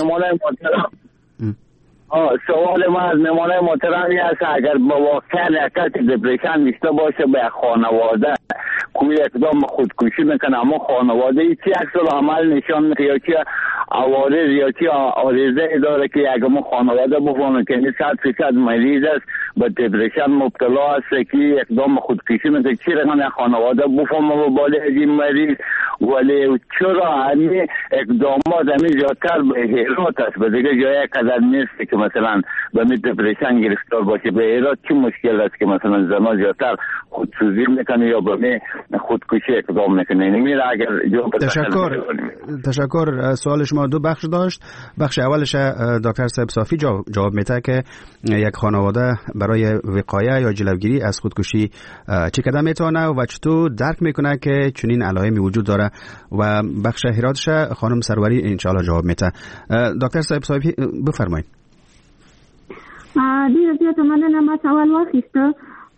سوال ما از مهمانای محترمی است اگر با واقعا یک دپریشن داشته باشه به خانواده کوی اقدام خودکشی میکنه، اما خانواده ای چی عکس عمل نشان میده یا چی عوارض یا چی آرزه داره که اگر ما خانواده بفهمه که این صد فیصد مریض است به دپریشن مبتلا است که اقدام خودکشی میکنه، چی رقم خانواده بفهمه و بالای این مریض ولی چرا همین اقدامات همین زیادتر به هرات است، به دیگه جای قدر نیست که مثلا به می دپرشن گرفتار باشه. به هرات چه مشکل است که مثلا زمان زیادتر خودسوزی میکنه یا به می خودکشی اقدام میکنه؟ نمیره اگر جواب تشکر تشکر. سوال شما دو بخش داشت. بخش اولش دکتر صاحب صافی جواب میده که یک خانواده برای وقایه یا جلوگیری از خودکشی چه قدم میتونه و چطور درک میکنه که چنین علائمی وجود داره، و بخش هراتش خانم سروری انشالله جواب میده. دکتر صاحب صافی بفرمایید. ډیره زیاته مننه. ما سوال واخیسته.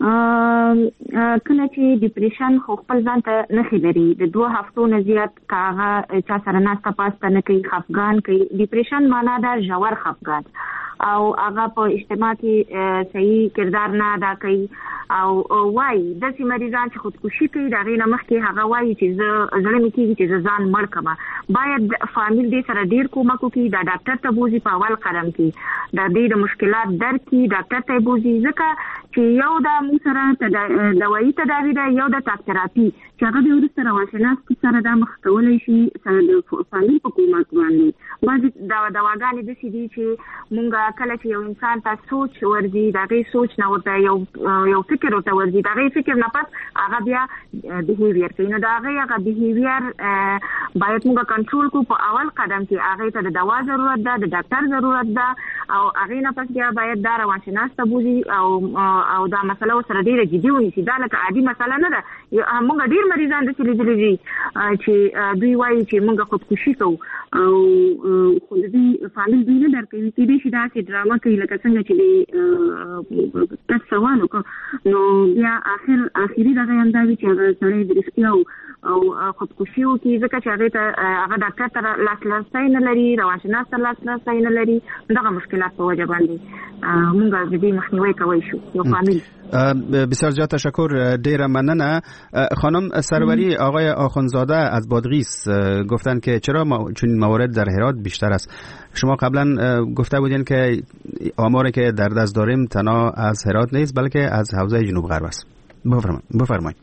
کله چې ډیپریشن خو خپل ځان ته نښې لري، د دوه هفتو نه زیات که هغه چا سره ناسته پاسته نه کوي، خفګان کوي. ډیپریشن معنا ده ژور خفګان، او هغه په اجتماع کې صحیح کردار نه ادا کوي او وایي داسې مریضان چې خودکشي کوي د هغې نه مخکې هغه وایي چې زه زړه مې کېږي چې زه ځان مړ کړمه. باید فامیل دې سره ډېر کومک وکړي، دا ډاکټر ته بوځي په اول قدم کې، د دې د مشکلات درک کړي، ډاکټر ته یې بوځي، ځکه چې یو د موږ سره دوایي تداوي ده، یو د ټاک تراپي چې هغه د وروسته روانشناس سره دا مخ کولی شي سره د فامیل په کومک باندې. بعضې دواګانې داسې دي چې مونږ کله چې یو انسان ته سوچ ورځي، د هغې سوچ نه ورته یو یو فکر ورته ورځي، د هغې فکر نه پس هغه بیا بیهیویر کوي. نو د هغې هغه بیهیویر باید مونږ کنټرول کړو. په اول قدم کې هغې ته د دوا ضرورت ده، د ډاکټر ضرورت ده، او هغې نه پس بیا باید دا روانشناس ته بوځي او او دا مسله ورسره ډېره جدي ونیسي. دا لکه عادي مسله نه ده. مونږ ډېر مریضان داسې لیدلي دي چې دوی وایي چې مونږ خودکشي کوو او خو د دوی فامیل دوی نه درک کوي. کېدای شي داسې ډرامه کوي لکه څنګه چې د تاسو سوال وکړو، نو بیا اخر اخري دغه یې همدا وي چې هغه سړی د رښتیا او خودکشي وکړي، ځکه چې هغې ته هغه ډاکټر ته لاسرسی نه لري، روانشناس ته لاسرسی نه لري. دغه مشکلات په وجه باندې مونږ د دې مخنیوی کولی شو یو فامیل. بسیار زیاد تشکر. ډیره مننه. خانم سروری، آقای آخونزاده از بادغیس گفتن که چرا چون موارد در هرات بیشتر است. شما قبلا گفته بودین که آماری که در دست داریم تنها از هرات نیست بلکه از حوزه جنوب غرب است. بفرمایید.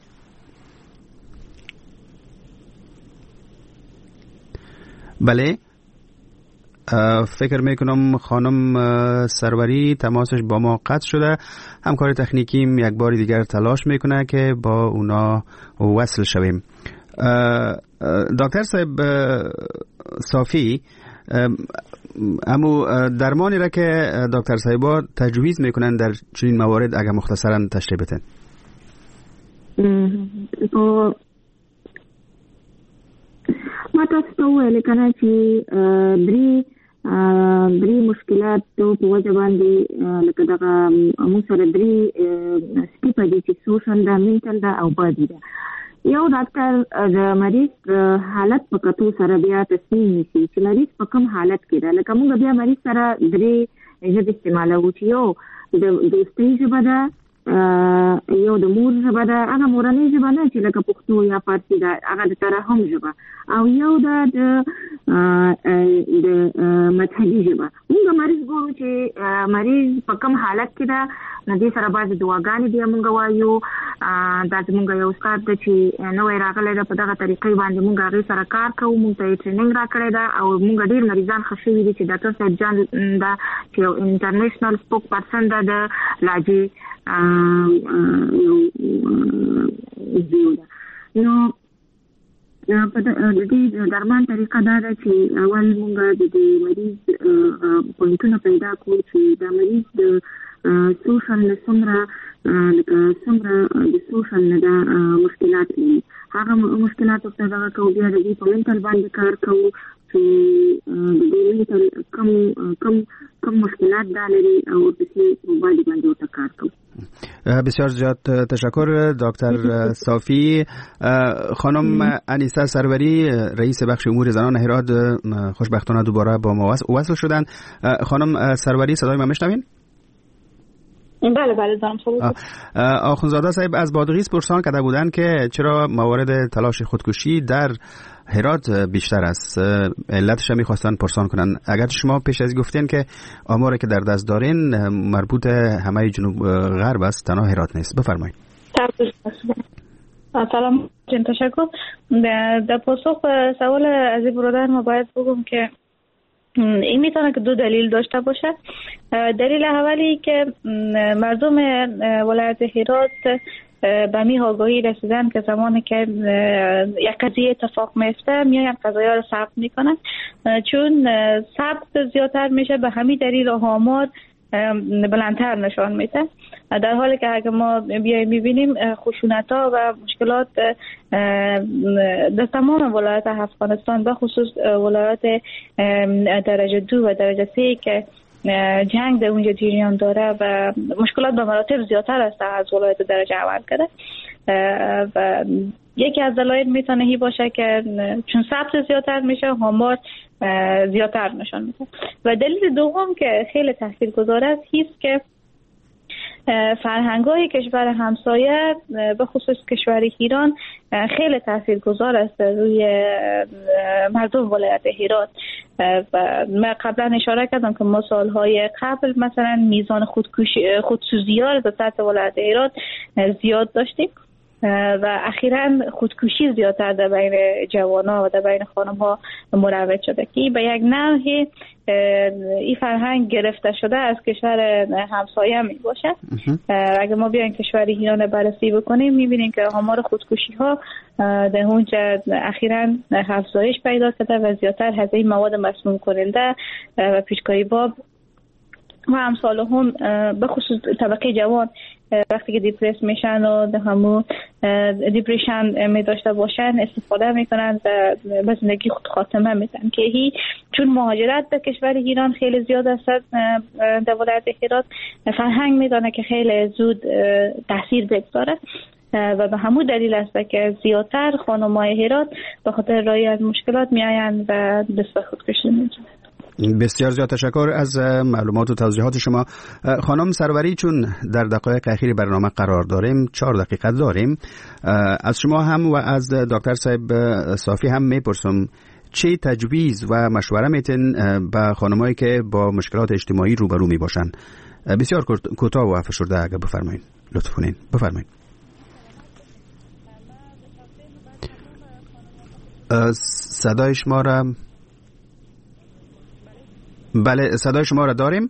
بله، فکر میکنم خانم سروری تماسش با ما قطع شده. همکار تکنیکیم یک بار دیگر تلاش میکنه که با اونا وصل شویم. دکتر صاحب صافی، اما درمانی را که دکتر صاحبا تجویز میکنن در چنین موارد اگر مختصرا تشریح بدن. ما تاسو ته وویل کنه چې درې درې مشکلات په وجه باندې لکه دغه موږ سره درې سټیپه دي چې سوشل ده، مینټل ده او بادي ده. یو ډاکټر د مریض حالت په کتو سره بیا تصمیم نیسي چې مریض په کوم حالت کې ده. لکه موږ بیا مریض سره درې ژبې استعمالوو چې یو د دوستۍ ژبه ده، یو د مور ژبه ده، هغه مورنۍ ژبه نه چې لکه پښتو یا فارسي ده، هغه د ترحم ژبه، او یو ده د د مذهبي ژبه. موږ مریض ګورو چې مریض په کوم حالت کې ده، نو دې سره بعضې دواګانې بیا موږ وایو. دا زموږ یو استاد ده چې نوی راغلی ده، په دغه طریقې باندې موږ هغې سره کار کوو. موږ ته یې ټریننګ راکړی ده او موږ ډېر مریضان ښه شوي دي چې ډاکټر صاحب جان ده چې یو انټرنیشنل سپوک پرسن ده د لهجې یو ده. نو په دې درمان طریقه دا ده چې اول موږ د دې مریض پوینټونه پیدا کړو چې دا مریض د سوشل نه څومره لکه څومره د سوشل نه دا مشکلات لري. هغه مشکلات ورته دغه کوو. بیا د دې په مینټل باندې کار کوو چې د دې مینټل کم کم کم مشکلات دا لري او ورپسې په باندې باندې ورته کار کوو. بسیار زیاد تشکر دکتر صافی. خانم انیسه سروری، رئیس بخش امور زنان هرات، خوشبختانه دوباره با ما وصل شدن. خانم سروری، صدای ما میشنوین؟ بله بله دارم صحبت. آخونزاده صاحب از بادغیس پرسان کرده بودن که چرا موارد تلاش خودکشی در هرات بیشتر است. علتش هم می‌خواستن پرسان کنن. اگر شما پیش از گفتین که آماری که در دست دارین مربوط همه جنوب غرب است، تنها هرات نیست. بفرمایید. سلام جان، تشکر. در پاسخ به سوال از برادر ما باید بگم که این میتونه که دو دلیل داشته باشه. دلیل اولی که مردم ولایت هرات به می آگاهی رسیدن که زمانی که یک قضیه اتفاق میفته میاین قضایا رو ثبت میکنن، چون ثبت زیادتر میشه به همین دلیل آمار بلندتر نشان میده، در حالی که اگه ما بیایم میبینیم خشونت‌ها و مشکلات در تمام ولایات افغانستان به خصوص ولایات درجه دو و درجه سه که جنگ در اونجا جریان داره و مشکلات به مراتب زیادتر است از ولایت درجه اول کرده و یکی از دلایل میتونه هی باشه که چون ثبت زیادتر میشه آمار زیادتر نشان میده. و دلیل دوم که خیلی تاثیرگذار است هست که فرهنگ‌های کشور همسایه به خصوص کشور ایران خیلی تاثیرگذار است روی مردم ولایت هرات و من قبلا اشاره کردم که ما سالهای قبل مثلا میزان خودکشی خودسوزی‌ها در سطح ولایت هرات زیاد داشتیم و اخیراً خودکشی زیادتر در بین جوان‌ها و در بین خانم‌ها مروج شده که به یک نحوی این فرهنگ گرفته شده از کشور همسایه می باشه. اگر ما بیایم کشور ایران بررسی بکنیم می‌بینیم که آمار خودکشی‌ها در اونجا اخیراً افزایش پیدا کرده و زیادتر از این مواد مسموم کننده و پیشکاری باب و امثال هم به خصوص طبقه جوان وقتی که دیپرس میشن و ده همون دیپریشن می داشته باشن استفاده میکنن و به زندگی خود خاتمه میدن که هی چون مهاجرت به کشور ایران خیلی زیاد است در ولایت هرات فرهنگ میدانه که خیلی زود تاثیر بگذاره و به همون دلیل است که زیادتر خانم‌های هرات به خاطر رای از مشکلات میآیند و دست به خودکشی میزنند. بسیار زیاد تشکر از معلومات و توضیحات شما. خانم سروری، چون در دقایق اخیر برنامه قرار داریم، چهار دقیقه داریم، از شما هم و از دکتر صاحب صافی هم میپرسم چه تجویز و مشوره میتین به خانمایی که با مشکلات اجتماعی روبرو میباشن؟ بسیار کوتاه و فشرده اگه بفرمایید، لطف کنین. بفرمایید. صدای شما را بله صدای شما را داریم.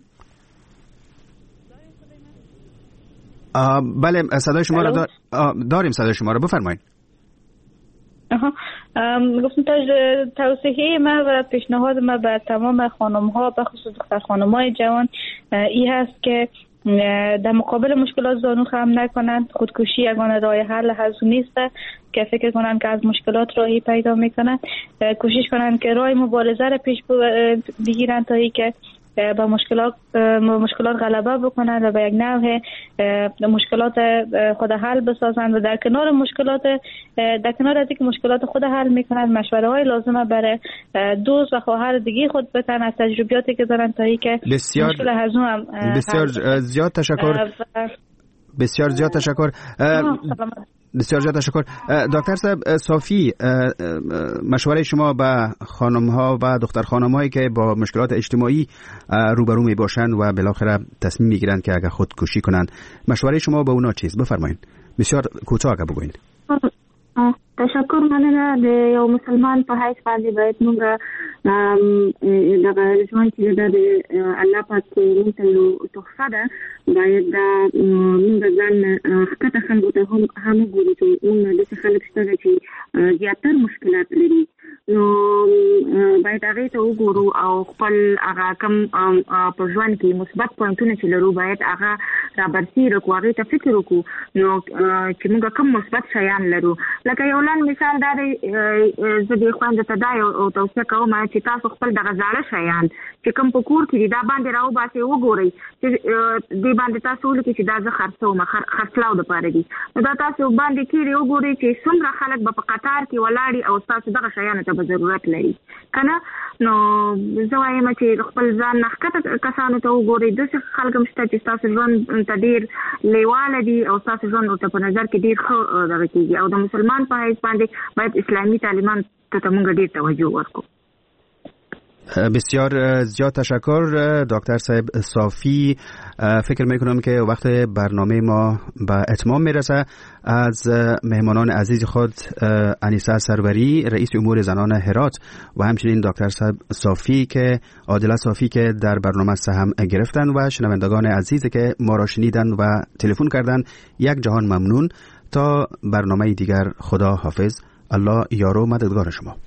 بله صدای شما را دار... داریم صدای شما را بفرمایید. آها گفتم توصیه ما و پیشنهاد ما به تمام خانم ها به خصوص دختر خانم های جوان این هست که در مقابل مشکلات زانو خم نکنند. خودکشی یگانه راه حل هزو نیست که فکر کنند که از مشکلات راهی پیدا میکنند. کوشش کنند که راه مبارزه را پیش بگیرند تا ای که با مشکلات مشکلات غلبه بکنند و به یک نوع مشکلات خود حل بسازند و در کنار مشکلات در کنار از اینکه مشکلات خود حل میکنند مشوره های لازمه برای دوست و خواهر دیگه خود بتن از تجربیاتی که دارن تا ای که مشکل هزو هم بسیار زیاد تشکر بسیار زیاد تشکر بسیار زیاد تشکر. دکتر صاحب صافی، مشوره شما به خانم ها و دختر خانم هایی که با مشکلات اجتماعی روبرو می باشند و بالاخره تصمیم می گیرند که اگر خودکشی کنند، مشوره شما به اونا چیست؟ بفرمایید. بسیار کوتاه اگه بگوین. تشکر. مننه. د یو مسلمان په حیث باندې باید موږ دغه ژوند چې د الله پاک موږ ته یو تحفه ده، باید دا موږ ځان ښکته خلکو ته هم هم وګورو چې موږ داسې خلک شته چې زیاتر مشکلات لري، نو باید هغې ته وګورو او خپل هغه کوم په ژوند کې مثبت پوینټونه چې لرو باید هغه رابرسېره کړو، هغې ته فکر وکړو نو چې موږ کوم مثبت شیان لرو. لکه یو لاند مثال دا دی، زه دې خویندو ته دا یو توصیه کوم چې تاسو خپل دغه زاړه شیان چې کوم په کور کې دي دا باندې راوباسئ، وګورئ چې دې باندې تاسو ولیکئ چې دا زه خرڅوم، خرڅلاو دپاره دي، نو دا تاسو باندې کېږدئ، وګورئ چې څومره خلک به په قطار کې ولاړي او ستاسو دغه شیانو ته به ضرورت لري که نه. نو زه وایم چې خپل ځان نه ښکته کسانو ته وګورئ، داسې خلک هم شته چې ستاسو ژوند ته ډېر لیواله دي او ستاسو ژوند ورته په نظر کې ډېر ښه دغه کېږي، او د مسلمان په حیث باندې باید اسلامي تعلیماتو ته موږ ډېر توجه ورکړو. بسیار زیاد تشکر دکتر صاحب صافی. فکر میکنم که وقت برنامه ما به اتمام میرسه. از مهمانان عزیز خود انیسه سروری رئیس امور زنان هرات و همچنین دکتر صاحب صافی که عادله صافی که در برنامه سهم گرفتن و شنوندگان عزیز که ما را شنیدن و تلفن کردن یک جهان ممنون. تا برنامه دیگر خدا حافظ. الله یار و مددگار شما.